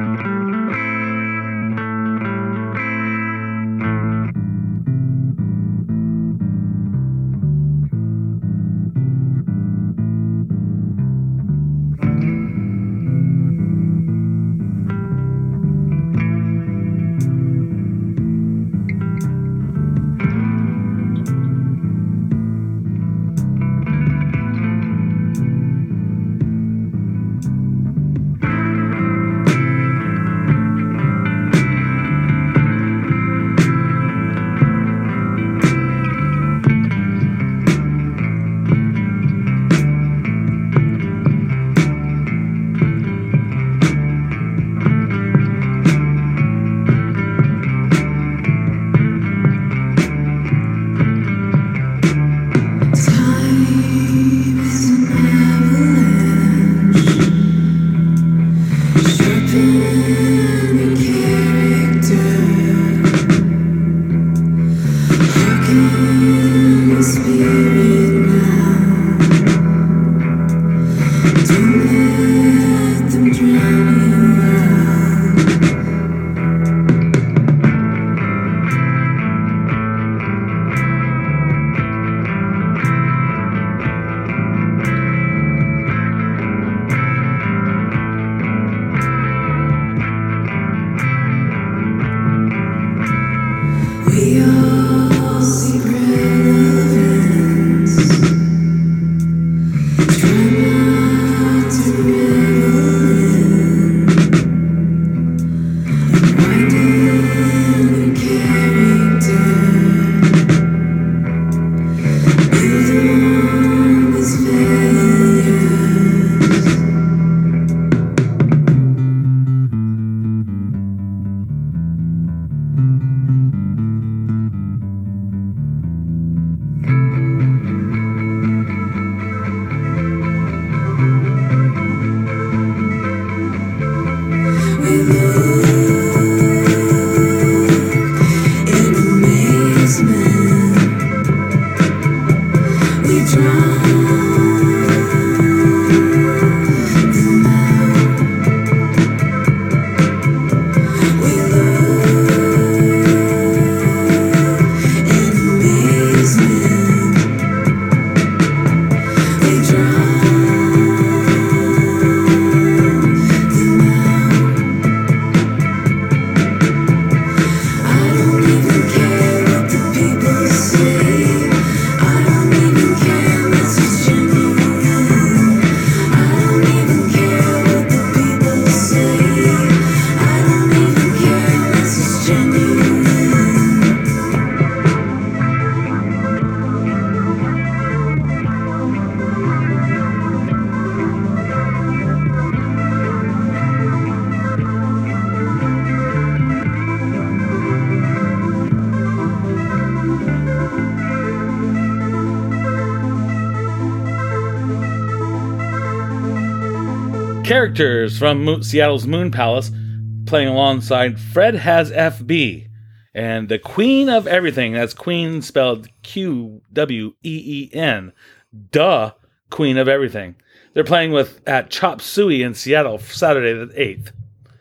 Characters from Mo- Seattle's Moon Palace playing alongside Fred Has F B and the Queen of Everything. That's Queen spelled Q W E E N. Duh, Queen of Everything. They're playing with at Chop Suey in Seattle Saturday the eighth.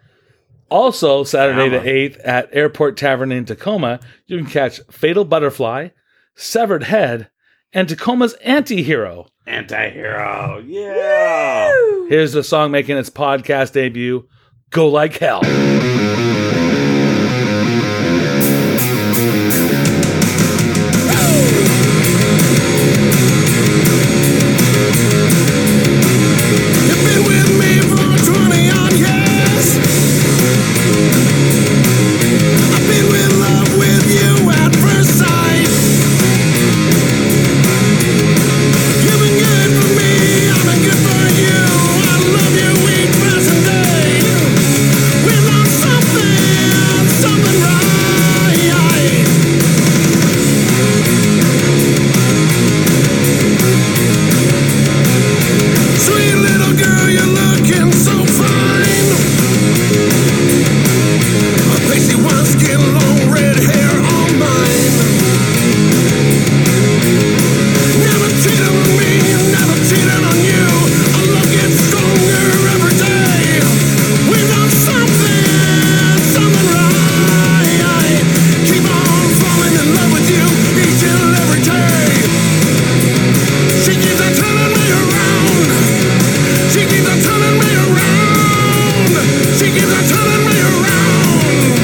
Also, Saturday the eighth at Airport Tavern in Tacoma, you can catch Fatal Butterfly, Severed Head, and Tacoma's Anti-Hero. Anti-hero. Yeah. Here's the song making its podcast debut, Go Like Hell. You've been with me for twenty odd years. I've been with love with you at first sight. You've been good for me, I've been good for you. I love you each present day. We love something, something right. Sweet little girl, you're looking so fine. A pasty white skin, long red hair, all mine. Never cheated on me, never cheated on you. Our love gets stronger every day. We love something, something right. Keep on falling in love with you each and every day. She keeps on turning me around. She keeps on turning me around. She keeps on turning me around.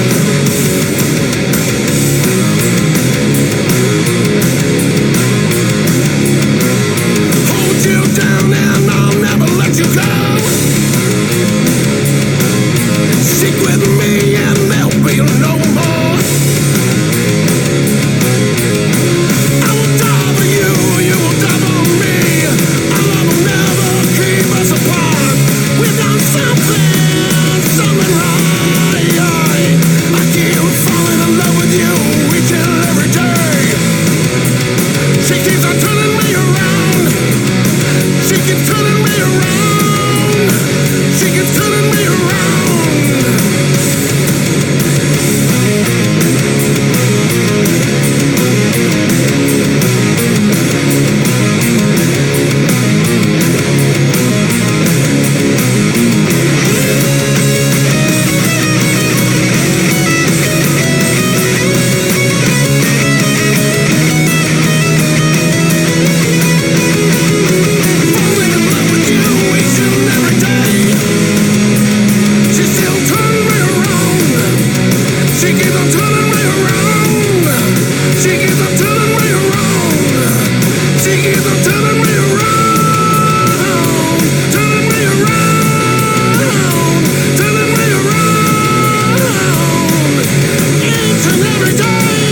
Hold you down and I'll never let you go. Stick with me and there'll be no more. I will die for you, you will die for me. Our love will never keep us apart. We've done something, something right. I keep falling in love with you each and every day. She keeps on turning me around. She keeps turning me around. She keeps turning me around. Falling in love with you each and every day. She still turning me around. She keeps on turning me around. She keeps on turning me around. She keeps on turning me around. Turning me around. Turning me around. Each and every day.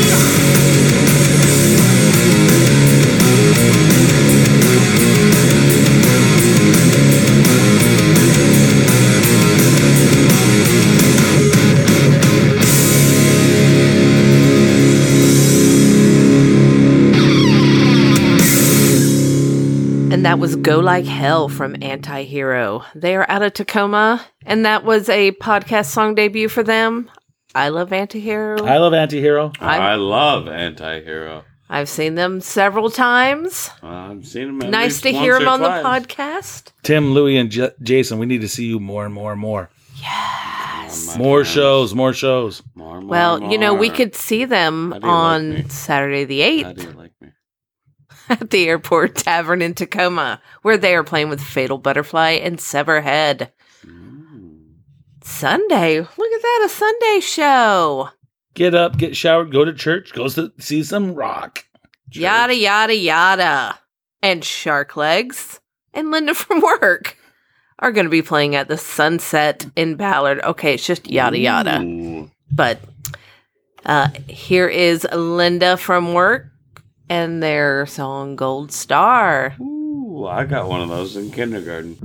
And that was Go Like Hell from Anti-Hero. They are out of Tacoma, and that was a podcast song debut for them. I love Anti-Hero. I love Anti-Hero. I've, I love Anti-hero. I've seen them several times. I've seen him. at Nice least to hear once them or on the twice. podcast. Tim, Louie, and J- Jason, we need to see you more and more and more. Yes. My More friends. shows, more shows. More, more, Well, you know, we more. could see them How do you like on me? Saturday the How eighth do you like me? at the Airport Tavern in Tacoma, where they are playing with Fatal Butterfly and Severhead. Mm. Sunday. Look at that, a Sunday show. Get up, get showered, go to church, go to see some rock. Yada, yada, yada. And Shark Legs and Linda from Work are going to be playing at the Sunset in Ballard. Okay, it's just yada, yada. Ooh. But uh, here is Linda from Work and their song Gold Star. Ooh, I got one of those in kindergarten.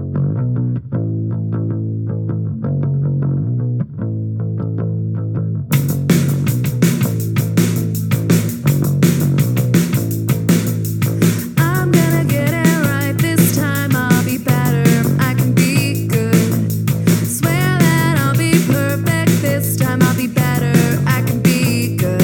I'm gonna get it right this time. I'll be better. I can be good. Swear that I'll be perfect this time. I'll be better. I can be good.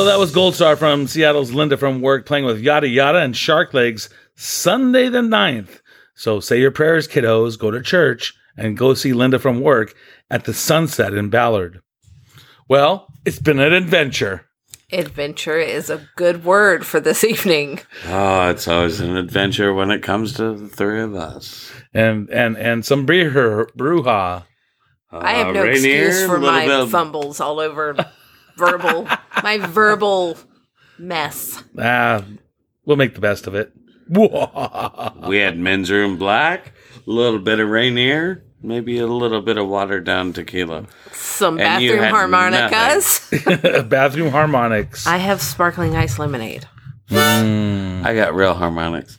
that was Gold Star from Seattle's Linda from Work playing with Yada Yada and Shark Legs Sunday the ninth. So say your prayers, kiddos, go to church, and go see Linda from Work at the Sunset in Ballard. Well, it's been an adventure. Adventure is a good word for this evening. Oh, it's always an adventure when it comes to the three of us. And and and some brewer, bruja. Uh, I have no Rainier, excuse for a little my bit of- fumbles all over verbal, my verbal mess. Ah, we'll make the best of it. We had Men's Room Black, a little bit of Rainier, maybe a little bit of watered down tequila. Some And you bathroom had harmonicas. Bathroom harmonics. I have sparkling ice lemonade. I got real harmonics.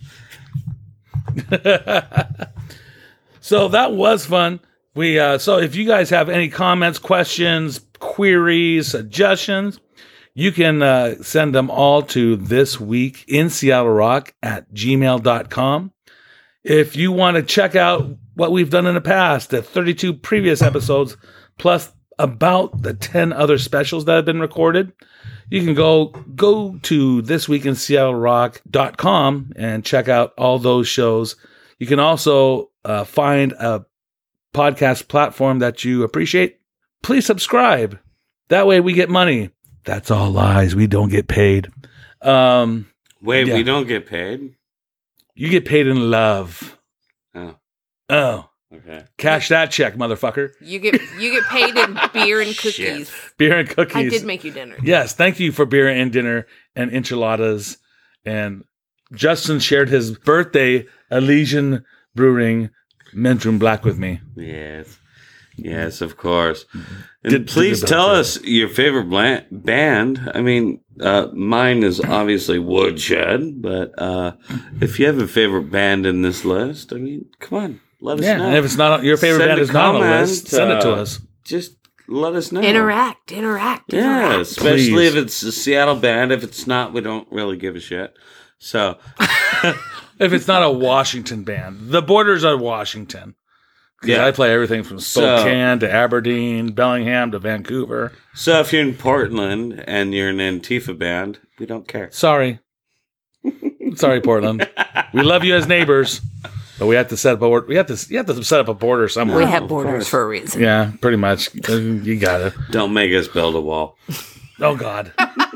So that was fun. We uh, so if you guys have any comments, questions, queries, suggestions, you can uh, send them all to this week in Seattle Rock at gmail dot com. If you want to check out what we've done in the past, the thirty-two previous episodes, plus about the ten other specials that have been recorded, you can go go to this week in Seattle Rock dot com and check out all those shows. You can also uh, find a podcast platform that you appreciate. Please subscribe. That way we get money. That's all lies. We don't get paid. Um, Wait, Yeah. we don't get paid? you get paid in love. Oh, Oh, okay. cash that check, motherfucker. You get you get paid in beer and Shit. cookies. Beer and cookies. I did make you dinner. Yes, thank you for beer and dinner and enchiladas. And Justin shared his birthday Elysian Brewing Men's Room Black with me. Yes. Yes, of course. And Did- please did tell about us your favorite bla- band. I mean, uh, mine is obviously Woodshed, but uh, if you have a favorite band in this list, I mean, come on, let us Yeah, know. and if it's not your favorite Send band a is not on the comment, list, send it to uh, us. Just let us know. Interact, interact, Yeah, interact. especially Please. if it's a Seattle band. If it's not, we don't really give a shit. So, If it's not a Washington band, the borders are Washington. 'Cause Yeah. I play everything from So- Spokane to Aberdeen, Bellingham to Vancouver. so if you're in Portland and you're an Antifa band, we don't care. Sorry. Sorry, Portland. We love you as neighbors, but we have to set up a we have to you have to set up a border somewhere. We Oh, have of borders course. for a reason. Yeah, pretty much. You got it. Don't make us build a wall. Oh God.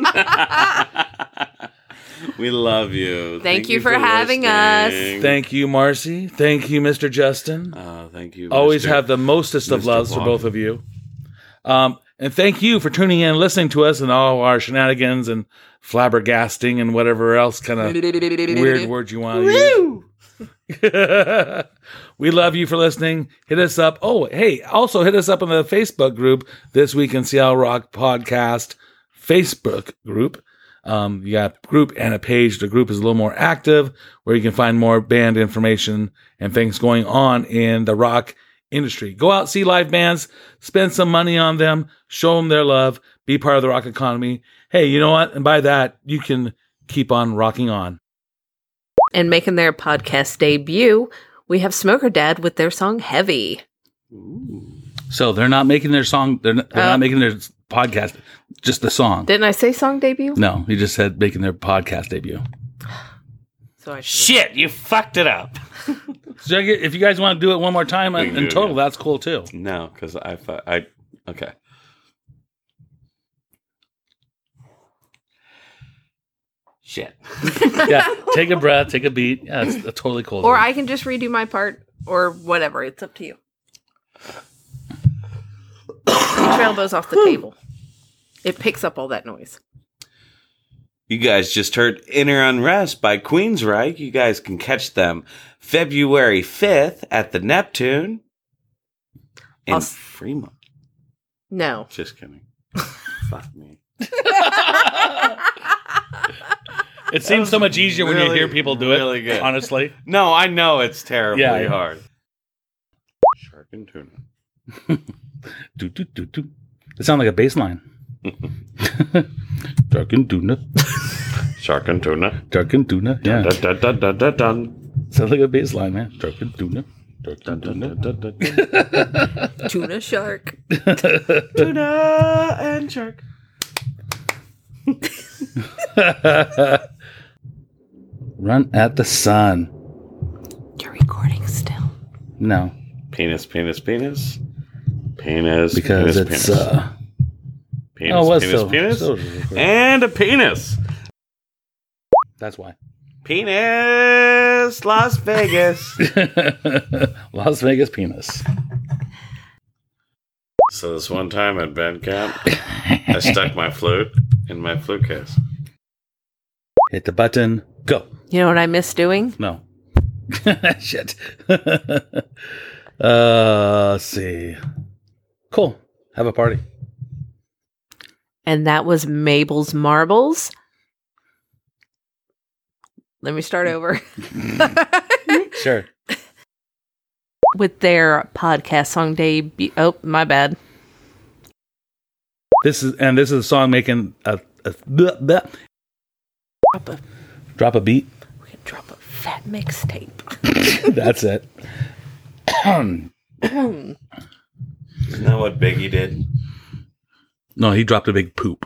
We love you. Thank you for having us. listening. Thank you, Marcy. Thank you, Mister Justin. Uh, thank you. Always Mister have the mostest of Mister loves for Wong. both of you. Um, and thank you for tuning in and listening to us and all our shenanigans and flabbergasting and whatever else kind of weird word you want to use. We love you for listening. Hit us up. Oh, hey, also hit us up on the Facebook group, This Week in Seattle Rock Podcast Facebook group. Um, you got a group and a page. The group is a little more active where you can find more band information and things going on in the rock industry. Go out, see live bands, spend some money on them, show them their love, be part of the rock economy. Hey, you know what? And by that, you can keep on rocking on. And making their podcast debut, we have Smoker Dad with their song Heavy. So they're not making their song. They're not, they're Oh. not making their podcast. Just the song. Didn't I say song debut? No, he just said making their podcast debut. So I Shit, you fucked it up. So I get- if you guys want to do it one more time We in can do in it total, again. that's cool too. No, because I, fu- I, okay. Shit. Yeah, take a breath, take a beat. Yeah, it's a totally cool. Or I can just redo my part or whatever. It's up to you. Put your elbows off the table. It picks up all that noise. You guys just heard Inner Unrest by Queensryche. You guys can catch them February fifth at the Neptune in I'll s- Fremont. No. Just kidding. Fuck me. It seems so much easier when you really, hear people do it. really good. Honestly, No, I know it's terribly Yeah, yeah. hard. Shark and tuna. do do do do. It sounds like a bass line. Dark and tuna, Shark and tuna. dark and tuna. Yeah, Dun, dun, dun, dun, dun, dun. sounds like a bass line, man. Dark and tuna, dark Dun, and dun, tuna. dun, dun, dun. Tuna shark. Tuna and shark. Run at the sun. You're recording still. No, Penis, penis, penis. Penis, because penis, it's penis. uh. penis, Oh, what's penis, still, penis. still- And a penis. That's why. Penis, Las Vegas. Las Vegas penis. So this one time at band camp, I stuck my flute in my flute case. Hit the button. Go. You know what I miss doing? No. Shit. uh, let's see. Cool. Have a party. And that was Mabel's Marbles. Let me start over. Sure. With their podcast song debut. Oh, my bad. This is and this is a song making a, a bleh, bleh. Drop a, Drop a beat. we can drop a fat mixtape. That's it. Isn't that what Biggie did? No, he dropped a big poop.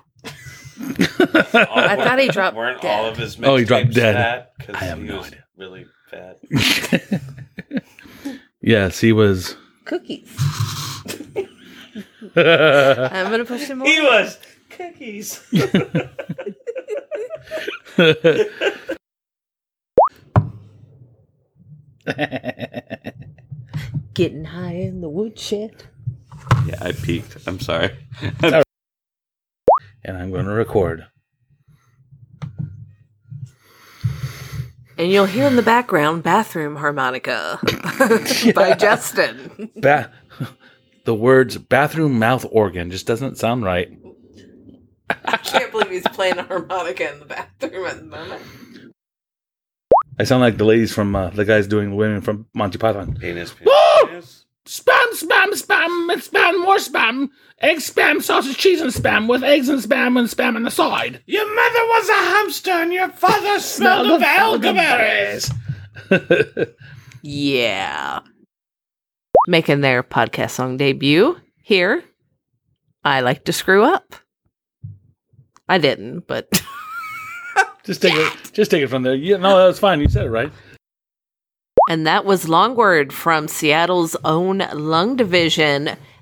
I thought he dropped Weren't dead. all of his Oh, he dropped mixtapes dead. fat? 'Cause I have he no was idea. Really fat. Yes, he was. Cookies. I'm going to push him He away. was cookies. Getting high in the woodshed. Yeah, I peaked. I'm sorry. And I'm going to record. And you'll hear in the background Bathroom Harmonica by Justin. Ba- the words bathroom mouth organ just doesn't sound right. I can't believe he's playing a harmonica in the bathroom at the moment. I sound like the ladies from uh, the guys doing the women from Monty Python. Penis, penis, Woo! penis. Spam, spam, spam, and spam, more spam. Egg, spam, sausage, cheese, and spam, with eggs and spam and spam on the side. Your mother was a hamster and your father smelled of elderberries. Yeah. Making their podcast song debut here. I like to screw up. I didn't, but Just take it. Just take it from there. Yeah, no, that's fine. You said it right. and that was Longword from Seattle's own Lung Division